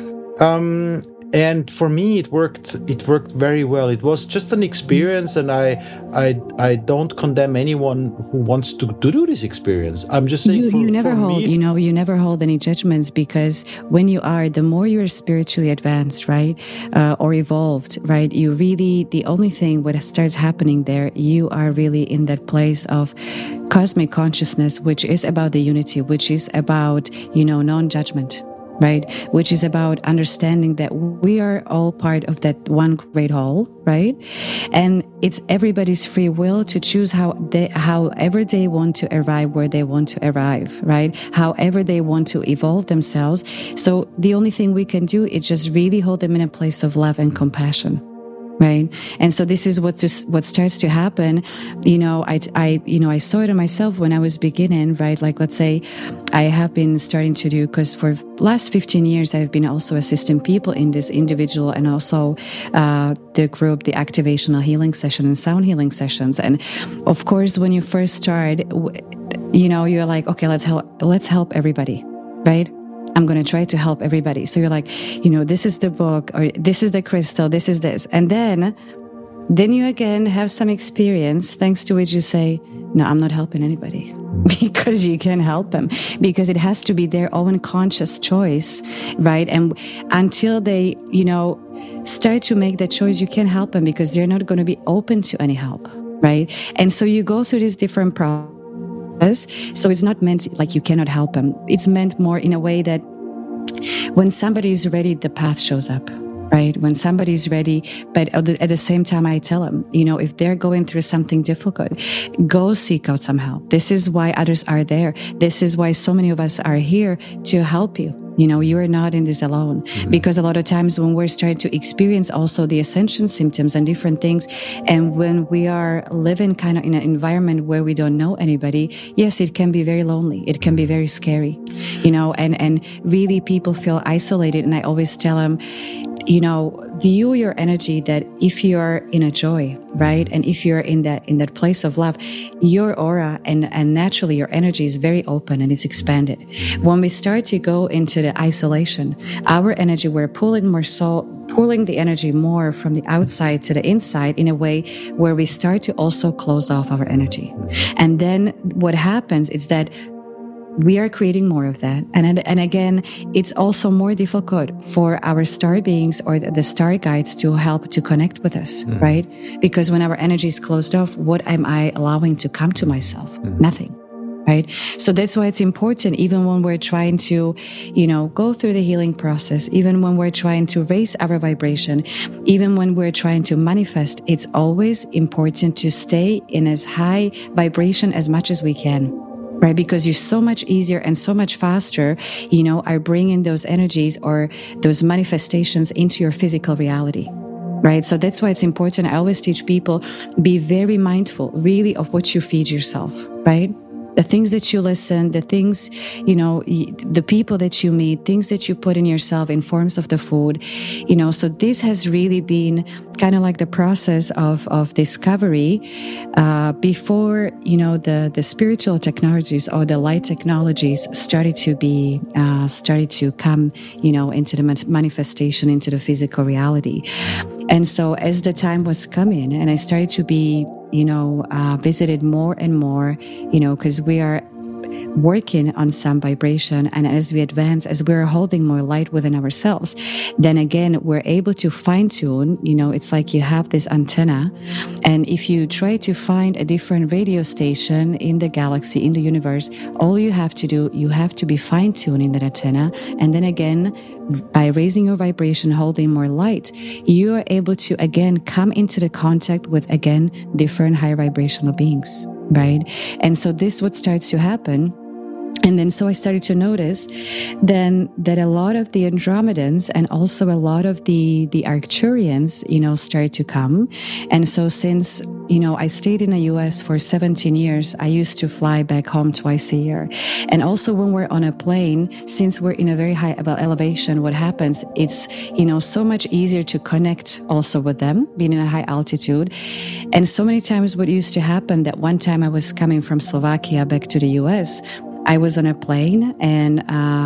And for me, it worked very well. It was just an experience, and I don't condemn anyone who wants to do this experience. I'm just saying you never hold any judgments, because when you are, the more you're spiritually advanced, right, or evolved, right, you really, the only thing what starts happening there, you are really in that place of cosmic consciousness, which is about the unity, which is about, non-judgment. Right, which is about understanding that we are all part of that one great whole, right? And it's everybody's free will to choose however they want to arrive where they want to arrive, right? However they want to evolve themselves. So the only thing we can do is just really hold them in a place of love and compassion. Right. And so this is what starts to happen. I saw it in myself when I was beginning, right? Like, let's say I have been starting to do, because for last 15 years, I've been also assisting people in this individual and also the group, the activational healing session and sound healing sessions. And of course, when you first start, you're like, okay, let's help everybody. Right. I'm going to try to help everybody. So you're like, this is the book, or this is the crystal, this is this. And then you again have some experience, thanks to which you say, no, I'm not helping anybody. Because you can't help them. Because it has to be their own conscious choice, right? And until they, start to make that choice, you can't help them, because they're not going to be open to any help, right? And so you go through these different processes. So it's not meant like you cannot help them. It's meant more in a way that when somebody is ready, the path shows up, right? When somebody's ready, but at the same time, I tell them, if they're going through something difficult, go seek out some help. This is why others are there. This is why so many of us are here to help you. You are not in this alone. Because a lot of times when we're starting to experience also the ascension symptoms and different things, and when we are living kind of in an environment where we don't know anybody, yes, it can be very lonely. It can be very scary, and really people feel isolated. And I always tell them, view your energy that if you're in a joy, right? And if you're in that place of love, your aura and naturally your energy is very open and it's expanded. When we start to go into the isolation, our energy, we're pulling the energy more from the outside to the inside in a way where we start to also close off our energy. And then what happens is that we are creating more of that. And again, it's also more difficult for our star beings or the star guides to help to connect with us, right? Because when our energy is closed off, what am I allowing to come to myself? Nothing, right? So that's why it's important, even when we're trying to, go through the healing process, even when we're trying to raise our vibration, even when we're trying to manifest, it's always important to stay in as high vibration as much as we can. Right? Because you're so much easier and so much faster, are bringing those energies or those manifestations into your physical reality. Right? So that's why it's important. I always teach people, be very mindful really of what you feed yourself, right? The things that you listen, the things, the people that you meet, things that you put in yourself in forms of the food, so this has really been kind of like the process of discovery before, the spiritual technologies or the light technologies started to come, into the manifestation, into the physical reality. And so as the time was coming and I started to be, visited more and more, because we are working on some vibration, and as we advance, as we're holding more light within ourselves, then again we're able to fine tune. It's like you have this antenna, and if you try to find a different radio station in the galaxy, in the universe, all you have to do, you have to be fine tuning that antenna, and then again by raising your vibration, holding more light, you are able to again come into the contact with again different high vibrational beings, right? And so this what starts to happen. And then so I started to notice then that a lot of the Andromedans and also a lot of the Arcturians, started to come. And so since, I stayed in the US for 17 years, I used to fly back home twice a year. And also when we're on a plane, since we're in a very high elevation, what happens, it's, so much easier to connect also with them, being in a high altitude. And so many times what used to happen, that one time I was coming from Slovakia back to the US, I was on a plane and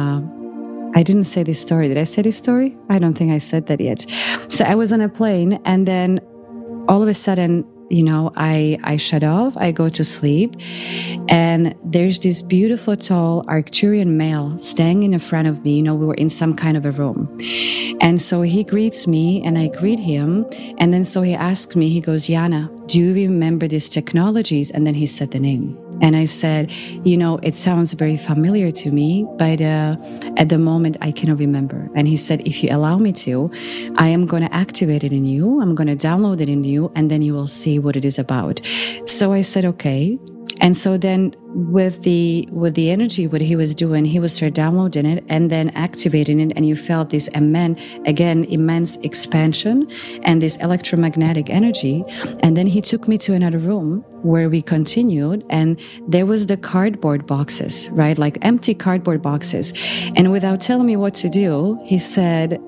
I didn't say this story. Did I say this story? I don't think I said that yet. So I was on a plane and then all of a sudden, I shut off, I go to sleep, and there's this beautiful, tall Arcturian male standing in front of me. We were in some kind of a room. And so he greets me and I greet him. And then so he asks me, he goes, Jana, do you remember these technologies? And then he said the name. And I said, it sounds very familiar to me, but at the moment I cannot remember. And he said, if you allow me to, I am going to activate it in you. I'm going to download it in you, and then you will see what it is about. So I said, okay. And so then with the energy, what he was doing, he would start downloading it and then activating it. And you felt this immense expansion and this electromagnetic energy. And then he took me to another room where we continued. And there was the cardboard boxes, right? Like empty cardboard boxes. And without telling me what to do, he said,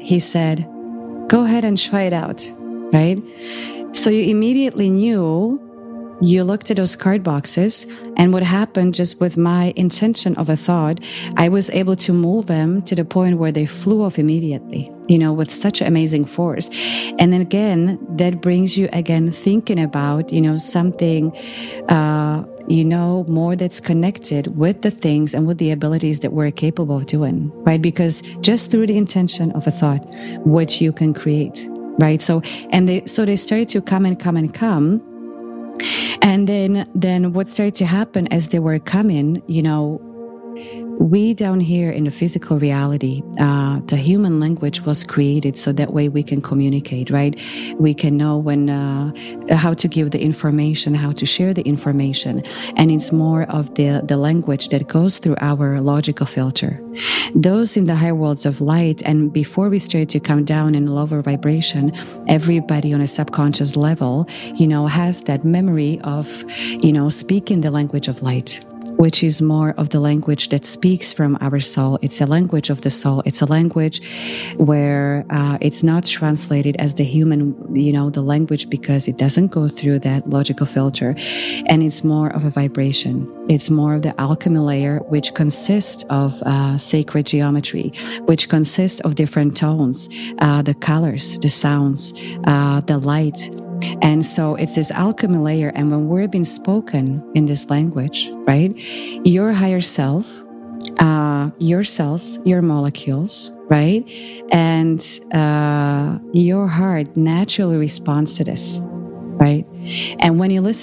go ahead and try it out, right? So you immediately knew. You looked at those card boxes, and what happened just with my intention of a thought, I was able to move them to the point where they flew off immediately, with such amazing force. And then again, that brings you again thinking about, something, more that's connected with the things and with the abilities that we're capable of doing, right? Because just through the intention of a thought, what you can create, right? So they started to come. And then what started to happen as they were coming, we down here in the physical reality, the human language was created so that way we can communicate, right? We can know when how to give the information, how to share the information, and it's more of the language that goes through our logical filter. Those in the higher worlds of light, and before we start to come down in lower vibration, everybody on a subconscious level, has that memory of, speaking the language of light, which is more of the language that speaks from our soul. It's a language of the soul. It's a language where it's not translated as the human, the language, because it doesn't go through that logical filter. And it's more of a vibration. It's more of the alchemy layer, which consists of sacred geometry, which consists of different tones, the colors, the sounds, the light. And so it's this alchemy layer. And when we're being spoken in this language, right, your higher self, your cells, your molecules, right, and your heart naturally responds to this, right? And when you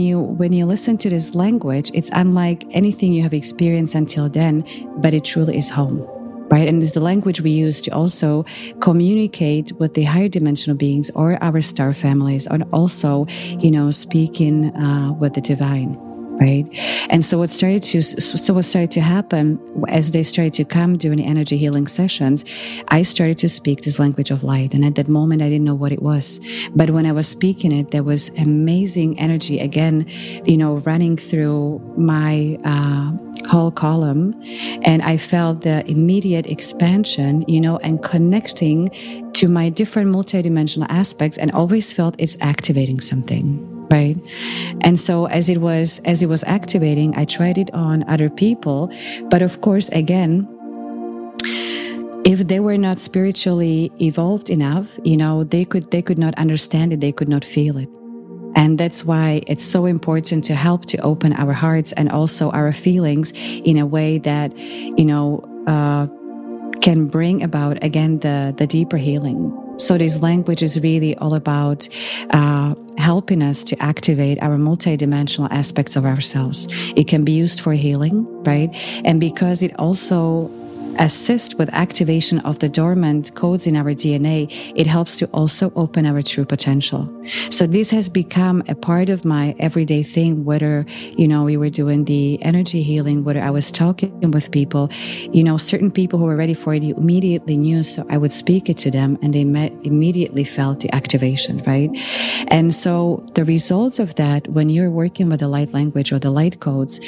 listen to this language, it's unlike anything you have experienced until then, but it truly is home. Right? And it's the language we use to also communicate with the higher dimensional beings or our star families, and also, speaking with the divine. Right? And so what started to happen as they started to come during the energy healing sessions, I started to speak this language of light. And at that moment, I didn't know what it was. But when I was speaking it, there was amazing energy again, running through my whole column. And I felt the immediate expansion, and connecting to my different multidimensional aspects, and always felt it's activating something. Right. And so as it was activating, I tried it on other people. But of course, again, if they were not spiritually evolved enough, they could not understand it. They could not feel it. And that's why it's so important to help to open our hearts and also our feelings in a way that, can bring about, again, the deeper healing. So this language is really all about helping us to activate our multidimensional aspects of ourselves. It can be used for healing, right? And because it also assists with activation of the dormant codes in our DNA, it helps to also open our true potential. So this has become a part of my everyday thing, whether, we were doing the energy healing, whether I was talking with people, certain people who were ready for it immediately knew, so I would speak it to them and they immediately felt the activation, right? And so the results of that, when you're working with the light language or the light codes,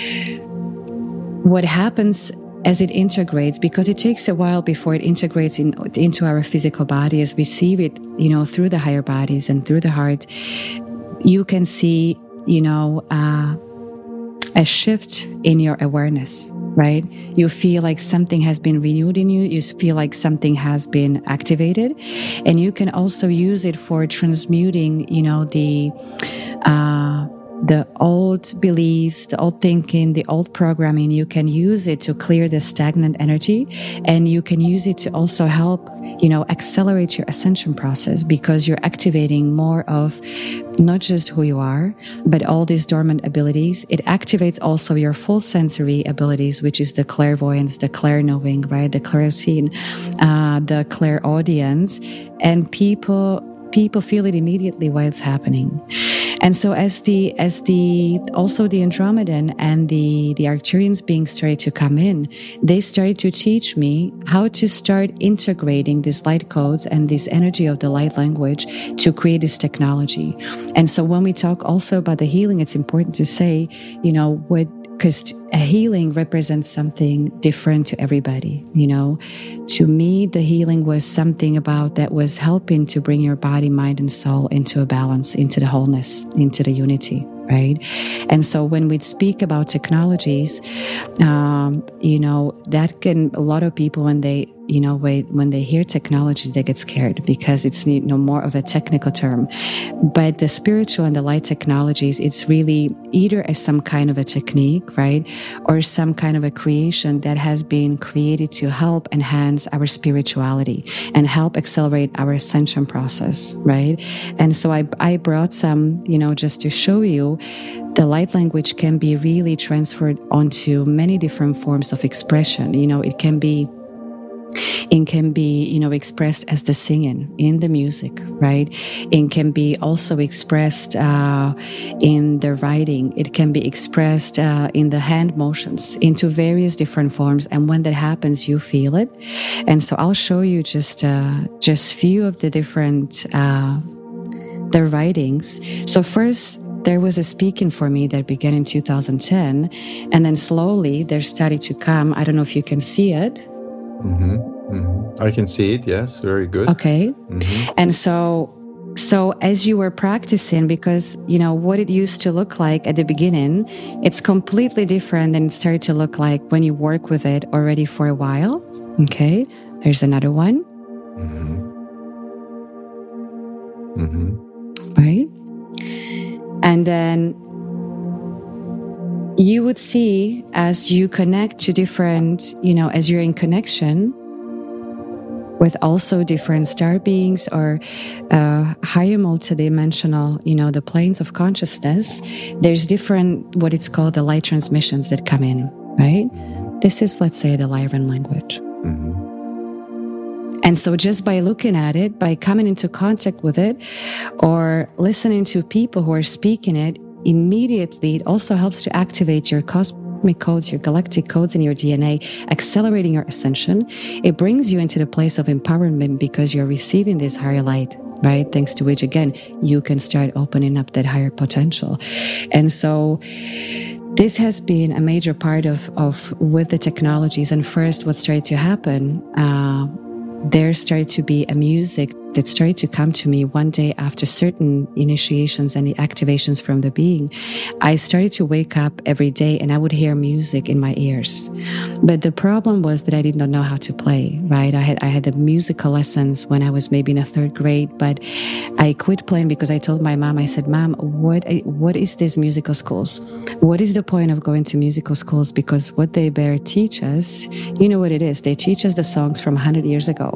what happens as it integrates, because it takes a while before it integrates into our physical body, as we see it, through the higher bodies and through the heart, you can see, a shift in your awareness, right? You feel like something has been renewed in you. You feel like something has been activated, and you can also use it for transmuting, the old beliefs, the old thinking, the old programming. You can use it to clear the stagnant energy, and you can use it to also help, accelerate your ascension process, because you're activating more of not just who you are, but all these dormant abilities. It activates also your full sensory abilities, which is the clairvoyance, the clair-knowing, right? The clair-seeing, the clairaudience, and people feel it immediately while it's happening. And so as the Andromedan and the Arcturians beings started to come in, they started to teach me how to start integrating these light codes and this energy of the light language to create this technology. And so when we talk also about the healing, it's important to say, because a healing represents something different to everybody. To me, the healing was something about that was helping to bring your body, mind, and soul into a balance, into the wholeness, into the unity, right? And so when we speak about technologies, that can, a lot of people, when they, when they hear technology, they get scared because it's more of a technical term. But the spiritual and the light technologies, it's really either as some kind of a technique, right? Or some kind of a creation that has been created to help enhance our spirituality and help accelerate our ascension process, right? And so I brought some, just to show you the light language can be really transferred onto many different forms of expression. It can be, expressed as the singing in the music, right? It can be also expressed in the writing. It can be expressed in the hand motions, into various different forms. And when that happens, you feel it. And so I'll show you just few of the different the writings. So first, there was a speaking for me that began in 2010, and then slowly there started to come. I don't know if you can see it. Mm-hmm. Mm-hmm. I can see it. Yes, very good. Okay. Mm-hmm. And so as you were practicing, because what it used to look like at the beginning, it's completely different than it started to look like when you work with it already for a while. Okay. There's another one. Mm-hmm. Mm-hmm. Right. And then you would see as you connect to different, as you're in connection with also different star beings or higher multidimensional, the planes of consciousness, there's different, what it's called, the light transmissions that come in, right? This is, let's say, the Lyran language. Mm-hmm. And so just by looking at it, by coming into contact with it, or listening to people who are speaking it, immediately it also helps to activate your cosmic codes, your galactic codes in your DNA, accelerating your ascension. It brings you into the place of empowerment because you're receiving this higher light, right? Thanks to which, again, you can start opening up that higher potential. And so this has been a major part of with the technologies. And first, what started to happen, there started to be a music that started to come to me one day after certain initiations and activations from the being. I started to wake up every day and I would hear music in my ears. But the problem was that I did not know how to play, right? I had the musical lessons when I was maybe in a third grade, but I quit playing because I told my mom, I said, Mom, what is this musical schools? What is the point of going to musical schools? Because what they bear teach us, you know what it is? They teach us the songs from 100 years ago,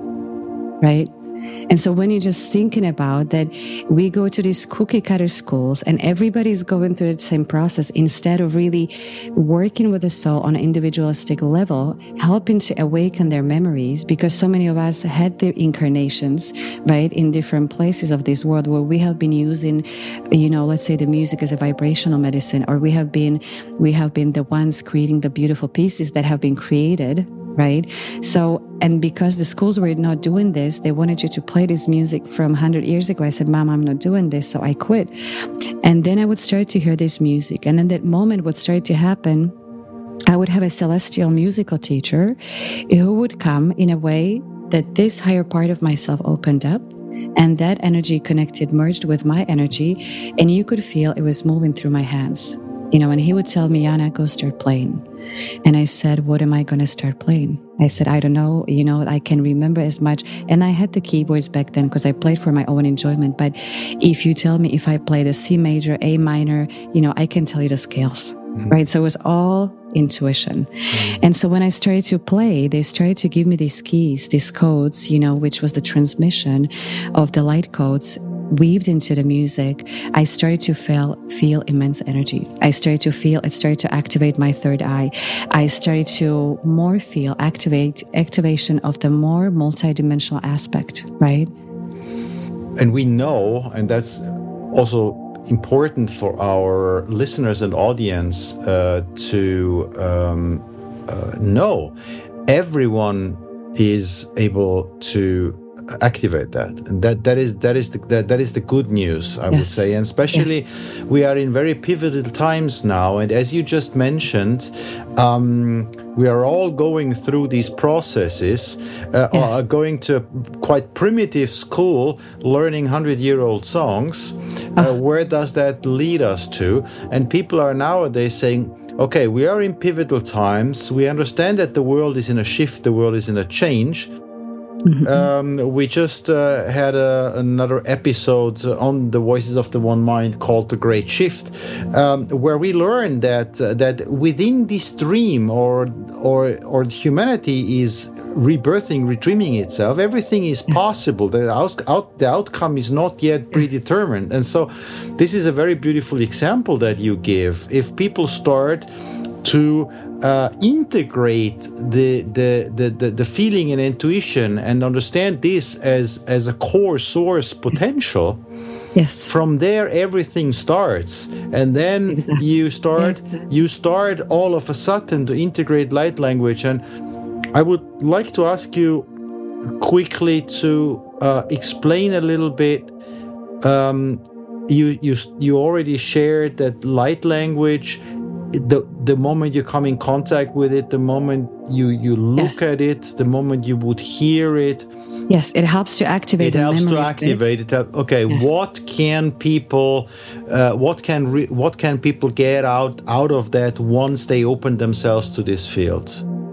right? And so when you're just thinking about that, we go to these cookie cutter schools and everybody's going through the same process instead of really working with the soul on an individualistic level, helping to awaken their memories, because so many of us had their incarnations, right, in different places of this world where we have been using, let's say the music as a vibrational medicine, or we have been the ones creating the beautiful pieces that have been created, right? So, and because the schools were not doing this, they wanted you to play this music from 100 years ago. I said, Mom, I'm not doing this. So I quit. And then I would start to hear this music. And in that moment, what started to happen, I would have a celestial musical teacher who would come in a way that this higher part of myself opened up. And that energy connected, merged with my energy. And you could feel it was moving through my hands. And he would tell me, Yana, go start playing. And I said, what am I going to start playing? I said, I don't know. I can remember as much. And I had the keyboards back then because I played for my own enjoyment. But if you tell me if I played a C major, A minor, I can tell you the scales, right? So it was all intuition. And so when I started to play, they started to give me these keys, these codes, which was the transmission of the light codes weaved into the music. I started to feel immense energy. I started to feel, it started to activate my third eye. I started to more feel activation of the more multidimensional aspect, right? And we know, and that's also important for our listeners and audience to know, everyone is able to activate that, and that is the good news, I would say. And especially we are in very pivotal times now, and as you just mentioned, we are all going through these processes, going to a quite primitive school, learning 100-year-old songs. Where does that lead us to? And people are nowadays saying, okay, we are in pivotal times. We understand that the world is in a shift, the world is in a change. We just had another episode on the Voices of the One Mind called The Great Shift, where we learned that within this dream or humanity is rebirthing, redreaming itself. Everything is possible. The outcome is not yet predetermined. And so this is a very beautiful example that you give. If people start to integrate the feeling and intuition and understand this as a core source potential, from there everything starts, and then you start all of a sudden to integrate light language. And I would like to ask you quickly to explain a little bit. You already shared that light language, the moment you come in contact with it, the moment you look at it, the moment you would hear it. Yes, it helps to activate. It helps to activate it. Okay, what can people get out of that once they open themselves to this field?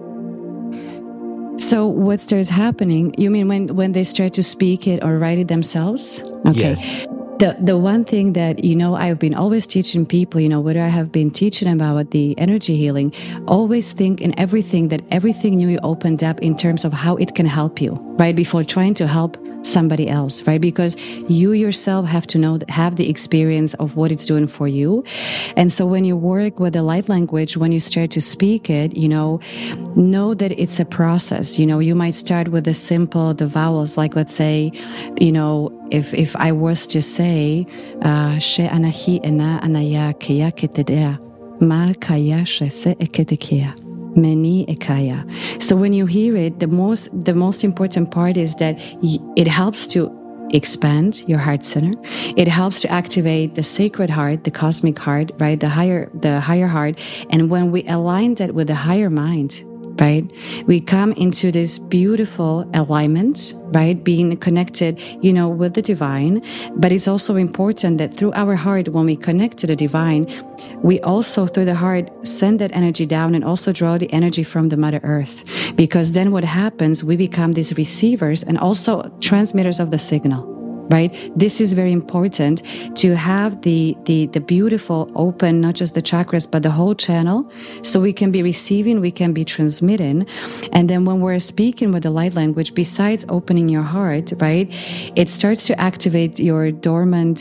So what starts happening? You mean when they start to speak it or write it themselves? Okay. Yes. The one thing that, I've been always teaching people, whether I have been teaching about the energy healing, always think in everything that everything new you opened up in terms of how it can help you, right? Before trying to help somebody else, right? Because you yourself have to have the experience of what it's doing for you. And so when you work with the light language, when you start to speak it, know that it's a process. You might start with the vowels, like let's say, if I was to say, she anahi ena anaya kaya ketedea, ma kaya shese eketekea. Meni ekaya. So when you hear it, the most important part is that it helps to expand your heart center. It helps to activate the sacred heart, the cosmic heart, right? The higher heart. And when we align that with the higher mind, right, we come into this beautiful alignment, right, being connected, with the divine. But it's also important that through our heart, when we connect to the divine, we also, through the heart, send that energy down and also draw the energy from the Mother Earth. Because then what happens, we become these receivers and also transmitters of the signal, right? This is very important to have the beautiful open, not just the chakras, but the whole channel. So we can be receiving, we can be transmitting. And then when we're speaking with the light language, besides opening your heart, right, it starts to activate your dormant,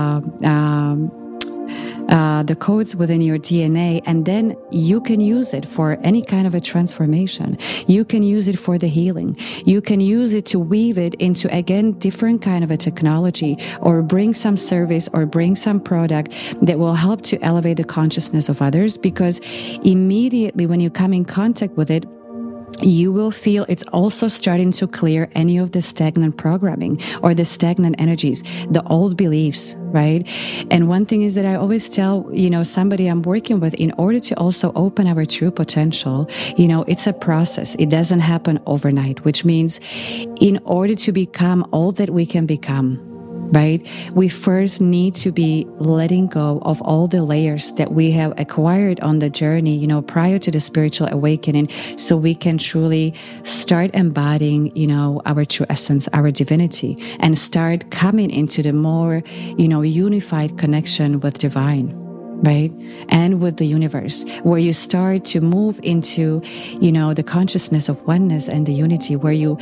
the codes within your DNA, and then you can use it for any kind of a transformation. You can use it for the healing. You can use it to weave it into, again, different kind of a technology, or bring some service or bring some product that will help to elevate the consciousness of others, because immediately when you come in contact with it, you will feel it's also starting to clear any of the stagnant programming or the stagnant energies, the old beliefs, right? And one thing is that I always tell, somebody I'm working with, in order to also open our true potential, it's a process. It doesn't happen overnight, which means in order to become all that we can become, right, we first need to be letting go of all the layers that we have acquired on the journey, prior to the spiritual awakening, so we can truly start embodying, our true essence, our divinity, and start coming into the more, unified connection with divine, right? And with the universe, where you start to move into, the consciousness of oneness and the unity,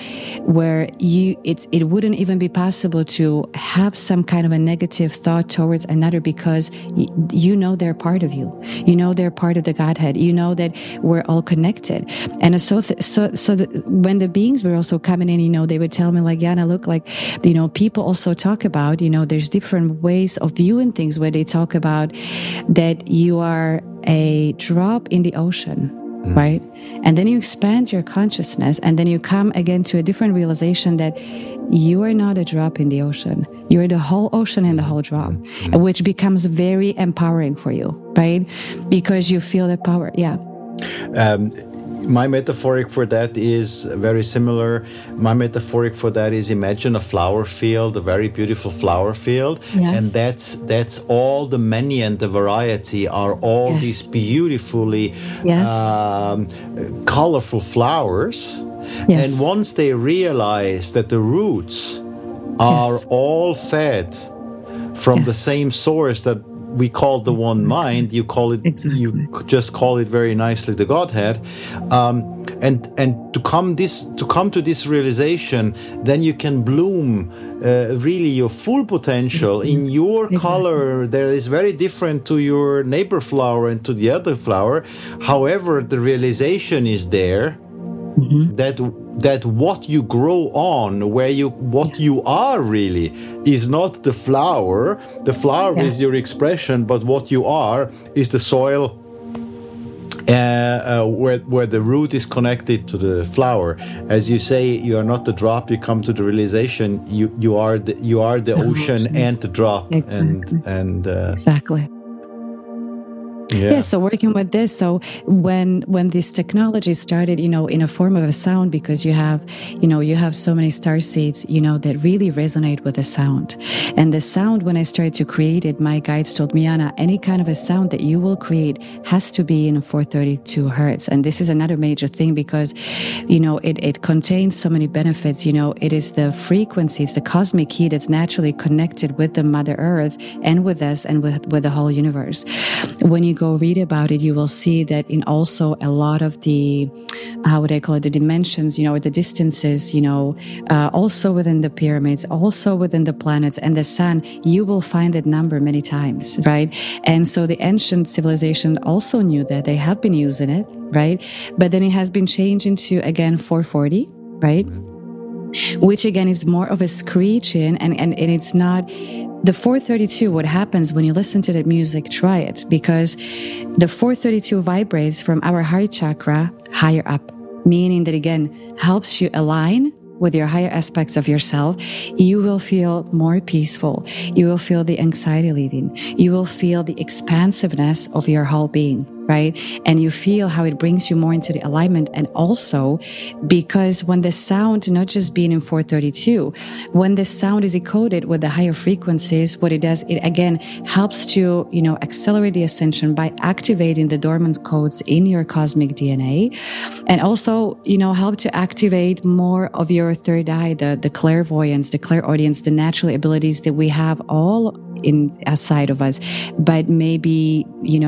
it wouldn't even be possible to have some kind of a negative thought towards another, because they're part of you. They're part of the Godhead. That we're all connected. And so when the beings were also coming in, they would tell me, like, Jana, look, like, people also talk about, there's different ways of viewing things, where they talk about that you are a drop in the ocean, right? And then you expand your consciousness, and then you come again to a different realization that you are not a drop in the ocean. You are the whole ocean and the whole drop, which becomes very empowering for you, right? Because you feel the power. Yeah. My metaphoric for that is very similar. My metaphoric for that is, imagine a flower field, a very beautiful flower field. Yes. And that's all the many and the variety are all Yes. these beautifully Yes. colorful flowers. Yes. And once they realize that the roots are Yes. all fed from the same source that we call the one mind, you Exactly. just call it very nicely the Godhead, and to come to this realization, then you can bloom really your full potential in your color. That is very different to your neighbor flower and to the other flower. However, the realization is there that what you grow on, what you are really, is not the flower. The flower is your expression, but what you are is the soil where the root is connected to the flower. As you say, you are not the drop. You come to the realization you are the ocean and the drop. Exactly. and Exactly. Yeah, so working with this, so when this technology started, in a form of a sound, because you have so many star seeds, that really resonate with the sound. And the sound, when I started to create it, my guides told me, Anna, any kind of a sound that you will create has to be in 432 hertz. And this is another major thing because, it contains so many benefits. It is the frequency, it's the cosmic key that's naturally connected with the Mother Earth and with us and with the whole universe. When you go read about it, you will see that in also a lot of the, how would I call it, the dimensions, or the distances, also within the pyramids, also within the planets and the sun, you will find that number many times, right? And so the ancient civilization also knew that. They have been using it, right? But then it has been changed into, again, 440, right? Which again is more of a screeching, and it's not the 432. What happens when you listen to that music, try it, because the 432 vibrates from our heart chakra higher up, meaning that again helps you align with your higher aspects of yourself. You will feel more peaceful. You will feel the anxiety leaving. You will feel the expansiveness of your whole being, right? And you feel how it brings you more into the alignment. And also because when the sound, not just being in 432, when the sound is encoded with the higher frequencies, what it does, it again helps to, accelerate the ascension by activating the dormant codes in your cosmic DNA, and also, help to activate more of your third eye, the clairvoyance, the clairaudience, the natural abilities that we have all inside of us, but maybe,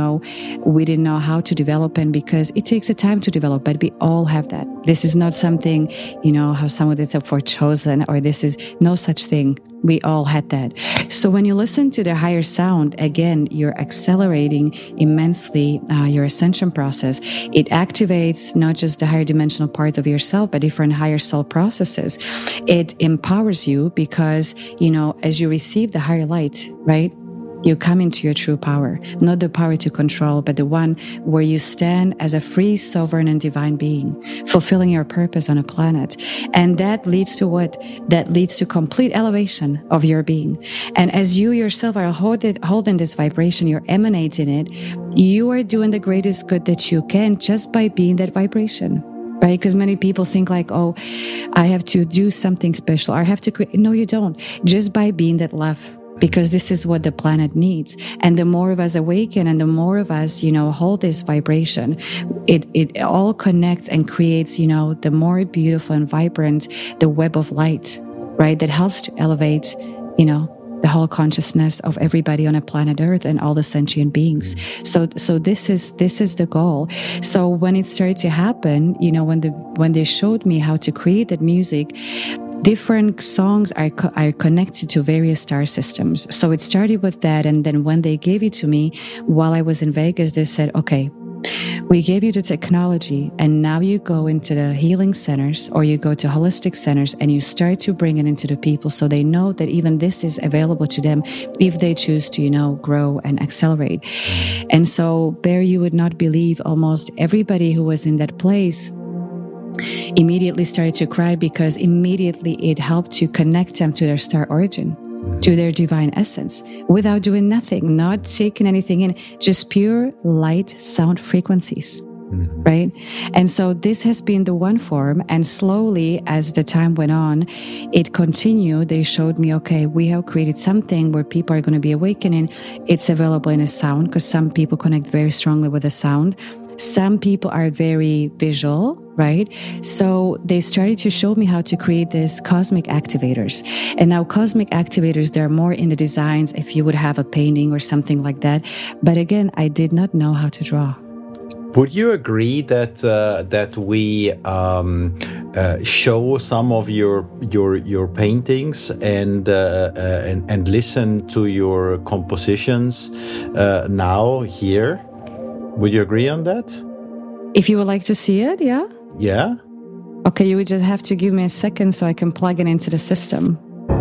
we didn't know how to develop, and because it takes a time to develop, but we all have that. This is not something, how someone that's up for chosen, or this is no such thing. We all had that. So when you listen to the higher sound, again, you're accelerating immensely your ascension process. It activates not just the higher dimensional parts of yourself, but different higher soul processes. It empowers you because, as you receive the higher light, right? You come into your true power, not the power to control, but the one where you stand as a free, sovereign, and divine being, fulfilling your purpose on a planet. And that leads to what? That leads to complete elevation of your being. And as you yourself are holding this vibration, you're emanating it, you are doing the greatest good that you can just by being that vibration. Right? Because many people think like, oh, I have to do something special. I have to create. No, you don't. Just by being that love. Because this is what the planet needs. And the more of us awaken and the more of us, hold this vibration, it all connects and creates, the more beautiful and vibrant the web of light, right? That helps to elevate, the whole consciousness of everybody on a planet Earth and all the sentient beings. So this is the goal. So when it started to happen, when they showed me how to create that music, different songs are connected to various star systems. So it started with that. And then when they gave it to me while I was in Vegas, they said, okay, we gave you the technology and now you go into the healing centers or you go to holistic centers and you start to bring it into the people so they know that even this is available to them if they choose to, grow and accelerate. And so, Bear, you would not believe almost everybody who was in that place immediately started to cry because immediately it helped to connect them to their star origin, to their divine essence, without doing nothing, not taking anything in, just pure light sound frequencies, right? And so this has been the one form. And slowly, as the time went on, it continued. They showed me, okay, we have created something where people are going to be awakening. It's available in a sound, because some people connect very strongly with the sound. Some people are very visual, right? So they started to show me how to create these cosmic activators. And now cosmic activators, they're more in the designs if you would have a painting or something like that. But again, I did not know how to draw. Would you agree that that we show some of your paintings and listen to your compositions now here? Would you agree on that? If you would like to see it, yeah? Yeah. Okay, you would just have to give me a second so I can plug it into the system.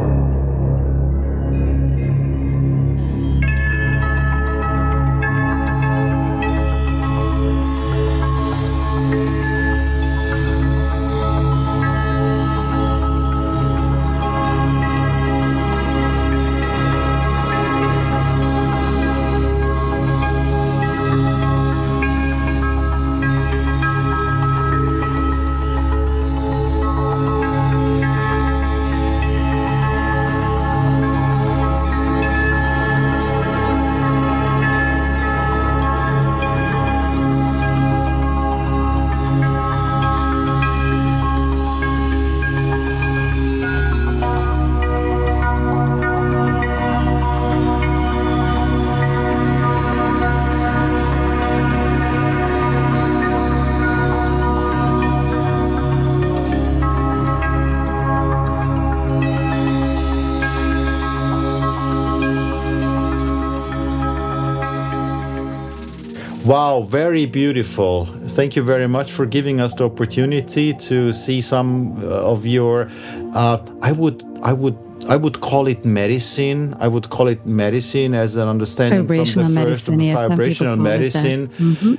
Wow, very beautiful. Thank you very much for giving us the opportunity to see some of your, I would call it medicine. I would call it medicine as an understanding vibrational from the medicine, first yes, vibrational medicine,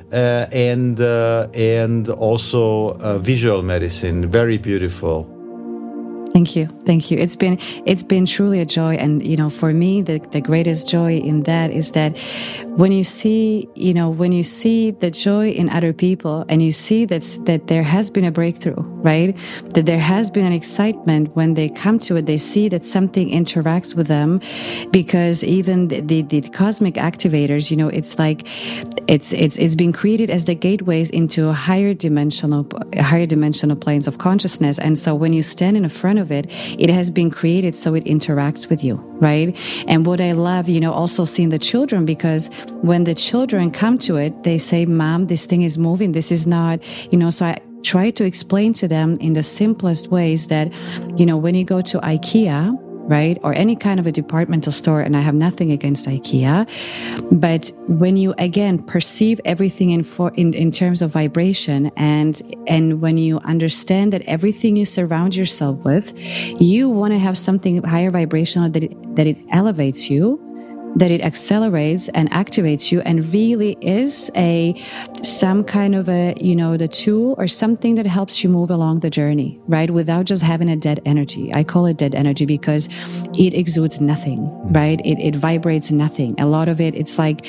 and also visual medicine. Very beautiful. Thank you. It's been truly a joy. And, for me, the greatest joy in that is that when you see the joy in other people, and you see that there has been a breakthrough, right? That there has been an excitement when they come to it, they see that something interacts with them, because even the cosmic activators, it's like, it's been created as the gateways into higher dimensional planes of consciousness. And so when you stand in front of it has been created so it interacts with you, right? And what I love, also seeing the children, because when the children come to it, they say, Mom, this thing is moving. This is not, so I try to explain to them in the simplest ways that, when you go to IKEA, right, or any kind of a departmental store, and I have nothing against IKEA, but when you again perceive everything in terms of vibration, and when you understand that everything you surround yourself with, you want to have something higher vibrational, that it elevates you, that it accelerates and activates you, and really is some kind of the tool or something that helps you move along the journey, right? Without just having a dead energy. I call it dead energy because it exudes nothing, right? It vibrates nothing. A lot of it's like,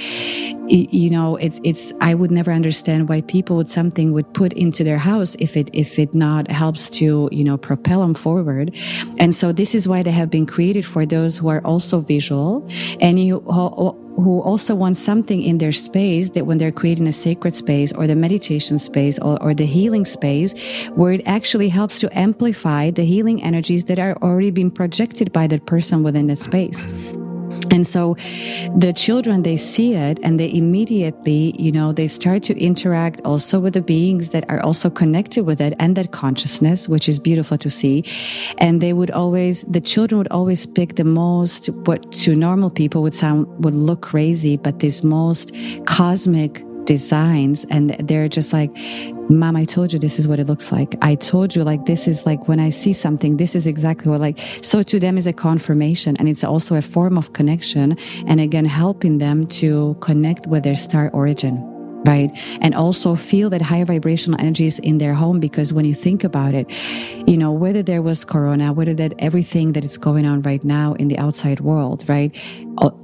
I would never understand why people would put into their house if it not helps to, propel them forward. And so this is why they have been created for those who are also visual, and who also want something in their space, that when they're creating a sacred space or the meditation space or the healing space, where it actually helps to amplify the healing energies that are already being projected by that person within that space. And so the children, they see it, and they immediately, they start to interact also with the beings that are also connected with it and that consciousness, which is beautiful to see. And the children would always pick the most, what to normal people would look crazy, but these most cosmic designs, and they're just like, Mom, I told you this is what it looks like. I told you, like, this is like when I see something, this is exactly what, like, so to them is a confirmation, and it's also a form of connection, and again, helping them to connect with their star origin, right? And also feel that higher vibrational energies in their home, because when you think about it, whether there was Corona, whether that everything that is going on right now in the outside world, right?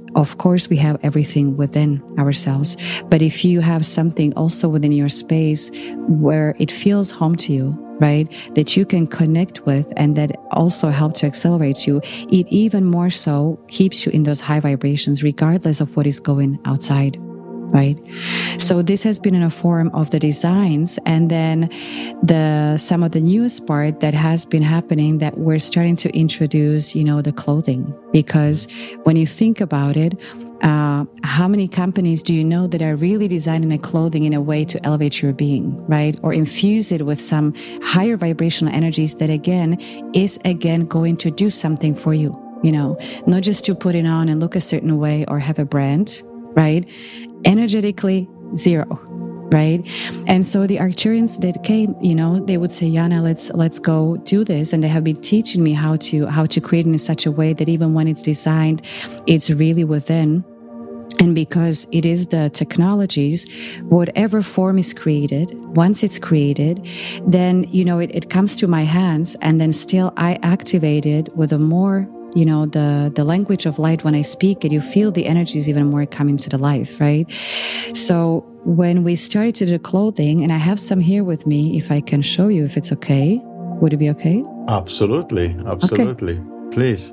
of course, we have everything within ourselves. But if you have something also within your space where it feels home to you, right, that you can connect with and that also help to accelerate you, it even more so keeps you in those high vibrations, regardless of what is going outside, right? So this has been in a form of the designs, and then some of the newest part that has been happening, that we're starting to introduce, the clothing. Because when you think about it, how many companies do you know that are really designing a clothing in a way to elevate your being, right? Or infuse it with some higher vibrational energies that is going to do something for you, not just to put it on and look a certain way or have a brand, right? Energetically, zero, right? And so the Arcturians that came, they would say, Yana, let's go do this. And they have been teaching me how to create it in such a way that even when it's designed, it's really within. And because it is the technologies, whatever form is created, once it's created, then, it comes to my hands, and then still I activate it with a more, the language of light. When I speak it, you feel the energies even more coming to the life, right? So when we started to do clothing, and I have some here with me, if I can show you, if it's okay, would it be okay? Absolutely. Okay. Please.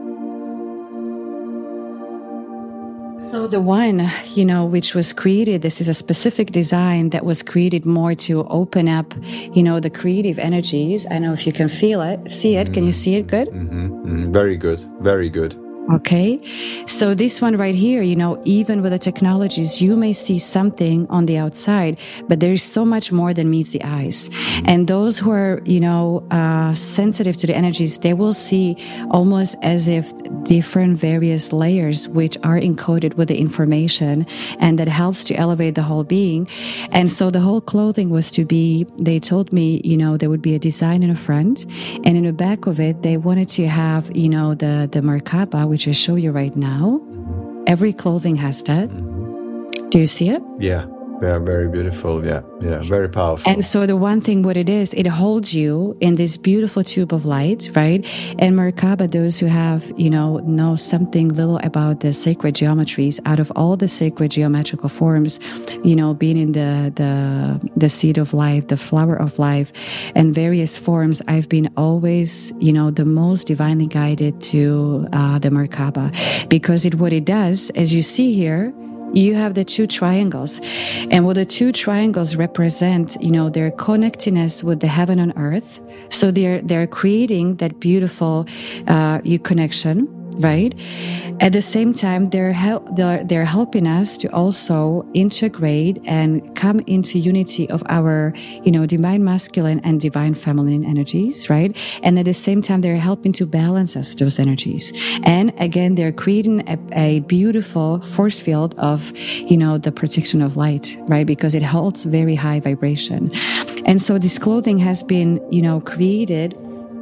So the one, which was created, this is a specific design that was created more to open up, the creative energies. I don't know if you can feel it, see it. Can you see it good? Very good. Very good. Okay. So this one right here, even with the technologies, you may see something on the outside, but there's so much more than meets the eyes. And those who are, sensitive to the energies, they will see almost as if different various layers, which are encoded with the information, and that helps to elevate the whole being. And so the whole clothing was to be, they told me, there would be a design in the front, and in the back of it, they wanted to have, the Merkaba, which I show you right now. Every clothing has that. Do you see it? Yeah. Very beautiful. Yeah. Very powerful. And so the one thing, what it is, it holds you in this beautiful tube of light, right? And Merkaba, those who have, know something little about the sacred geometries, out of all the sacred geometrical forms, being in the seed of life, the flower of life, and various forms, I've been always, the most divinely guided to the Merkaba, because what it does, as you see here, you have the two triangles. And what the two triangles represent, their connectedness with the heaven and earth. So they're creating that beautiful connection, right? At the same time, they're helping us to also integrate and come into unity of our, divine masculine and divine feminine energies, right? And at the same time, they're helping to balance us, those energies. And again, they're creating a beautiful force field of, the protection of light, right? Because it holds very high vibration. And so this clothing has been, created.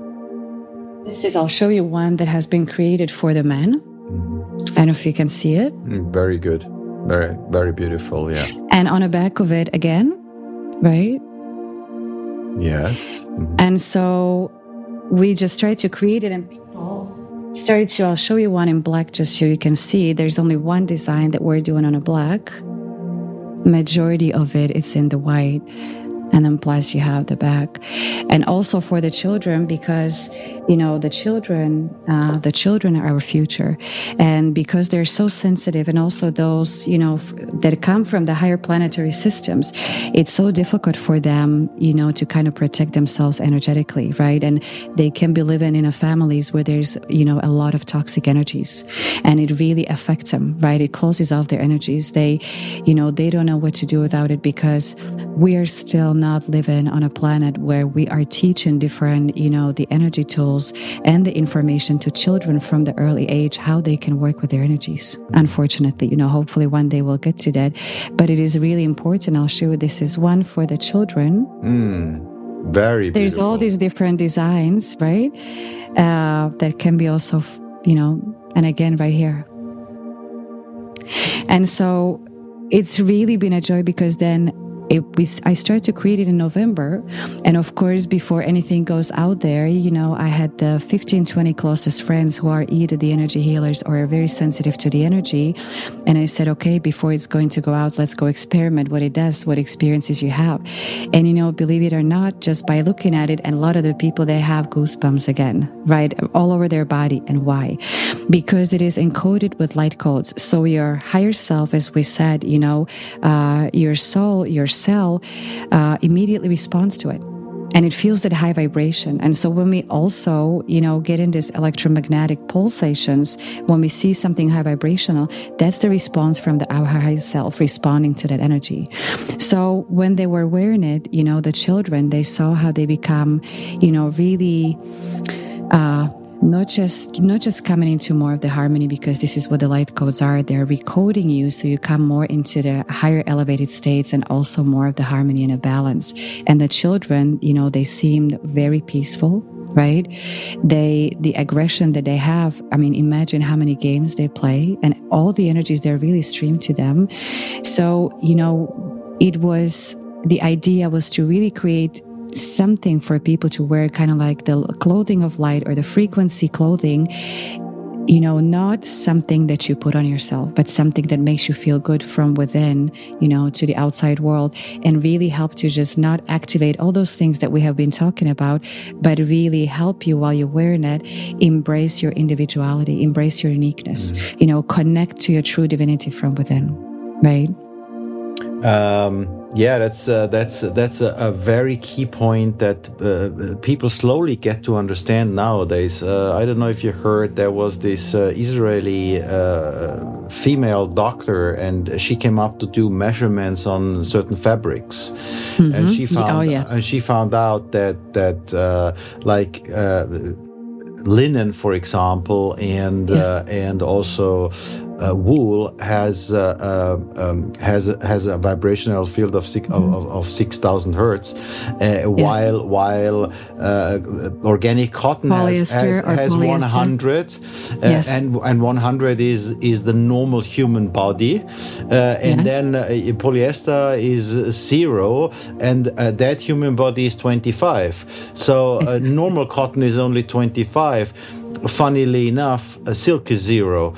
I'll show you one that has been created for the men. I don't know if you can see it. Very good. Very, very beautiful, yeah. And on the back of it again, right? Yes. And so we just tried to create it, and people started to, I'll show you one in black just so you can see. There's only one design that we're doing on a black. Majority of it's in the white. And then plus you have the back. And also for the children, because, the children are our future. And because they're so sensitive, and also those, that come from the higher planetary systems, it's so difficult for them, to kind of protect themselves energetically, right? And they can be living in families where there's, a lot of toxic energies, and it really affects them, right? It closes off their energies. They don't know what to do without it, because we are still not living on a planet where we are teaching different, the energy tools and the information to children from the early age, how they can work with their energies. Unfortunately, hopefully one day we'll get to that. But it is really important. I'll show you, this is one for the children. Very beautiful. There's all these different designs, right? That can be also, and again, right here. And so it's really been a joy, because then I started to create it in November. And of course, before anything goes out there, I had the 15, 20 closest friends who are either the energy healers or are very sensitive to the energy. And I said, okay, before it's going to go out, let's go experiment what it does, what experiences you have. And, believe it or not, just by looking at it, and a lot of the people, they have goosebumps again, right? All over their body. And why? Because it is encoded with light codes. So your higher self, as we said, your soul, your cell immediately responds to it. And it feels that high vibration. And so when we also, get in these electromagnetic pulsations, when we see something high vibrational, that's the response from our higher self responding to that energy. So when they were wearing it, the children, they saw how they become, really, not just coming into more of the harmony, because this is what the light codes are. They're recoding you so you come more into the higher elevated states and also more of the harmony and a balance. And the children, they seemed very peaceful, right? The aggression that they have, imagine how many games they play and all the energies they're really streamed to them. So, the idea was to really create something for people to wear, kind of like the clothing of light or the frequency clothing, not something that you put on yourself, but something that makes you feel good from within, to the outside world, and really help to just not activate all those things that we have been talking about, but really help you while you're wearing it, embrace your individuality, embrace your uniqueness, connect to your true divinity from within, right? Yeah, that's a very key point that people slowly get to understand nowadays. I don't know if you heard, there was this Israeli female doctor, and she came up to do measurements on certain fabrics, and she found out that linen, for example, and also wool has a vibrational field of 6,000 hertz, while organic cotton has 100, and 100 is the normal human body, and then polyester is 0, and that human body is 25. So normal cotton is only 25. Funnily enough, silk is 0.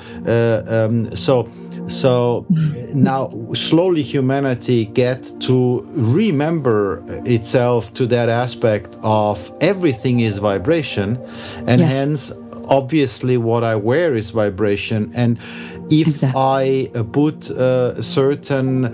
So now slowly humanity gets to remember itself to that aspect of everything is vibration, and hence obviously what I wear is vibration. And if I put certain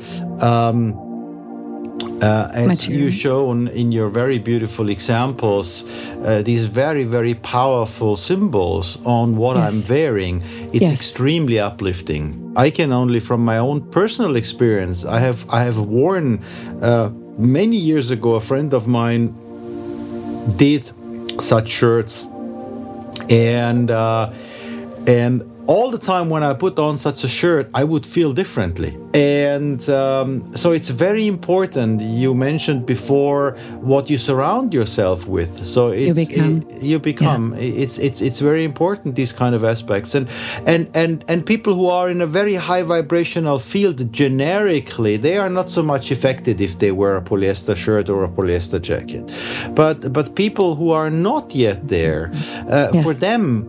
as you shown in your very beautiful examples, these very, very powerful symbols on what I'm wearing, it's extremely uplifting. I can only, from my own personal experience, I have worn many years ago, a friend of mine did such shirts, and all the time when I put on such a shirt, I would feel differently. And so it's very important. You mentioned before what you surround yourself with. So you become. It's very important, these kind of aspects. And people who are in a very high vibrational field, generically, they are not so much affected if they wear a polyester shirt or a polyester jacket. But people who are not yet there, for them,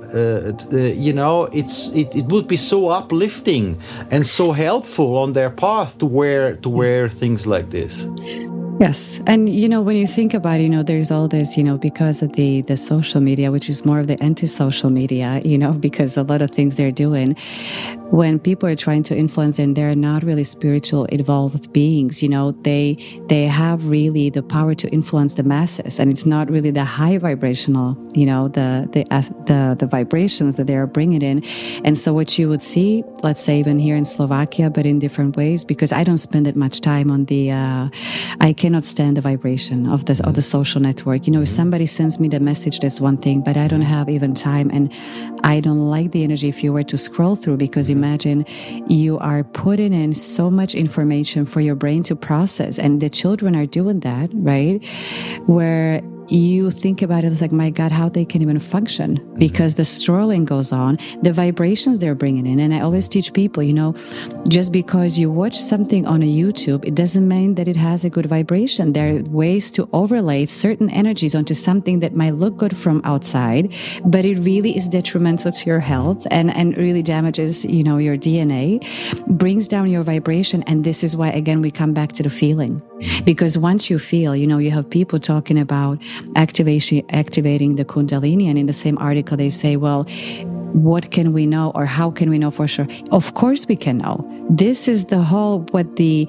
it would be so uplifting and so helpful on their path to wear things like this. Yes. And, when you think about it, there's all this, because of the social media, which is more of the anti-social media, because a lot of things they're doing, when people are trying to influence, and they're not really spiritual, evolved beings, they have really the power to influence the masses. And it's not really the high vibrational, the vibrations that they are bringing in. And so what you would see, let's say even here in Slovakia, but in different ways, because I don't spend that much time on I cannot stand the vibration of the social network. If somebody sends me the message, that's one thing, but I don't have even time, and I don't like the energy if you were to scroll through, because imagine you are putting in so much information for your brain to process, and the children are doing that, right? Where you think about it, it's like, my God, how they can even function, because the strolling goes on, the vibrations they're bringing in. And I always teach people, just because you watch something on a YouTube, it doesn't mean that it has a good vibration. There are ways to overlay certain energies onto something that might look good from outside, but it really is detrimental to your health and really damages, your DNA, brings down your vibration. And this is why, again, we come back to the feeling. Because once you feel, you have people talking about activating the Kundalini, and in the same article they say, well, what can we know, or how can we know for sure? Of course we can know. This is the whole what the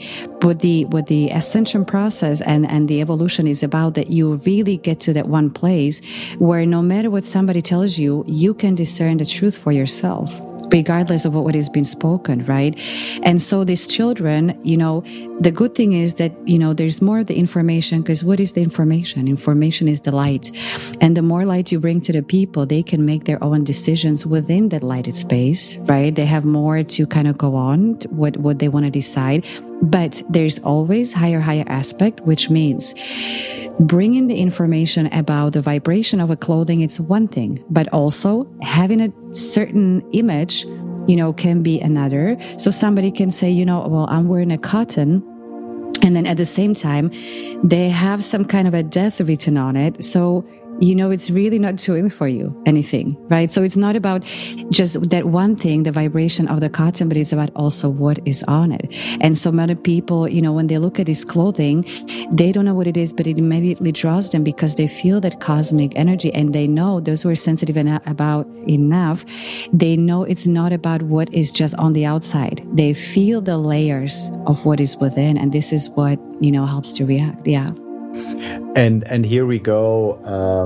ascension process and the evolution is about, that you really get to that one place where no matter what somebody tells you, you can discern the truth for yourself, regardless of what is being spoken, right? And so these children, the good thing is that, there's more of the information, because what is the information? Information is the light. And the more light you bring to the people, they can make their own decisions within that lighted space, right? They have more to kind of go on, what they want to decide. But there's always higher aspect, which means bringing the information about the vibration of a clothing, it's one thing, but also having a certain image, can be another. So somebody can say, well, I'm wearing a cotton, and then at the same time, they have some kind of a death written on it. So, it's really not doing for you anything, right? So it's not about just that one thing, the vibration of the cotton, but it's about also what is on it. And so many people, when they look at this clothing, they don't know what it is, but it immediately draws them because they feel that cosmic energy, and they know, those who are sensitive about enough, they know it's not about what is just on the outside. They feel the layers of what is within, and this is what, helps to react. Yeah. And here we go.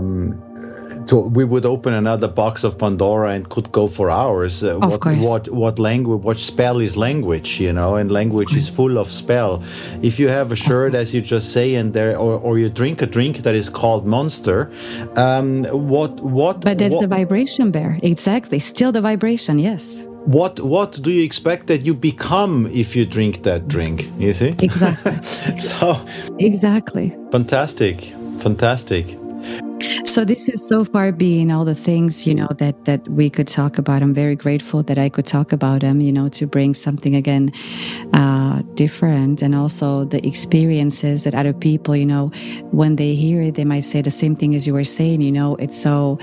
We would open another box of Pandora and could go for hours. Of course. What language? What spell is language? And language is full of spell. If you have a shirt, as you just say, and or you drink a drink that is called Monster, what? But that's the vibration, Bear. Exactly. Still the vibration. Yes. What do you expect that you become if you drink that drink? You see? Exactly. Exactly. Fantastic. So this is so far being all the things, that we could talk about. I'm very grateful that I could talk about them, to bring something again different, and also the experiences that other people, when they hear it, they might say the same thing as you were saying. It's so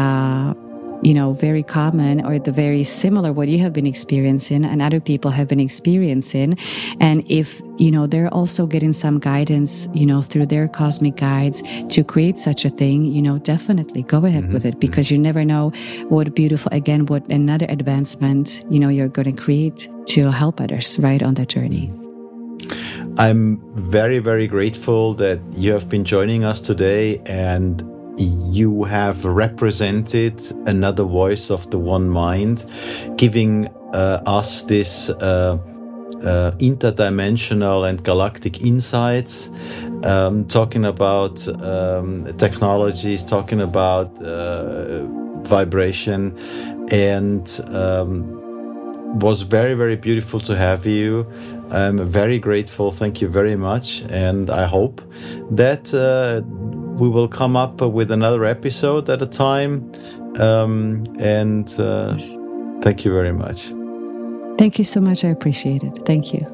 very common, or the very similar what you have been experiencing and other people have been experiencing. And if, they're also getting some guidance, through their cosmic guides to create such a thing, definitely go ahead with it, because you never know what another advancement, you're going to create to help others right on that journey. I'm very, very grateful that you have been joining us today, and you have represented another voice of the One Mind, giving us this interdimensional and galactic insights, talking about technologies, talking about vibration, and was very, very beautiful to have you. I'm very grateful. Thank you very much. And I hope that we will come up with another episode at a time. And thank you very much. Thank you so much. I appreciate it. Thank you.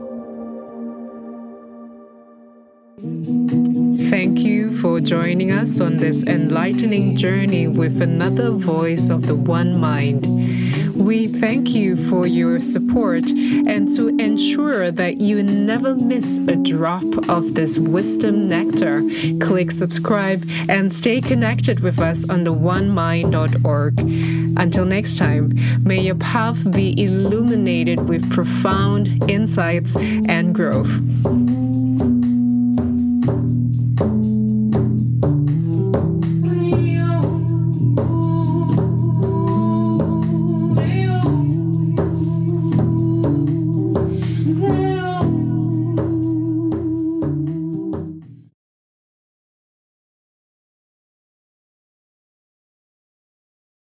Thank you for joining us on this enlightening journey with another voice of the One Mind. We thank you for your support, and to ensure that you never miss a drop of this wisdom nectar, click subscribe and stay connected with us on theonemind.org. Until next time, may your path be illuminated with profound insights and growth.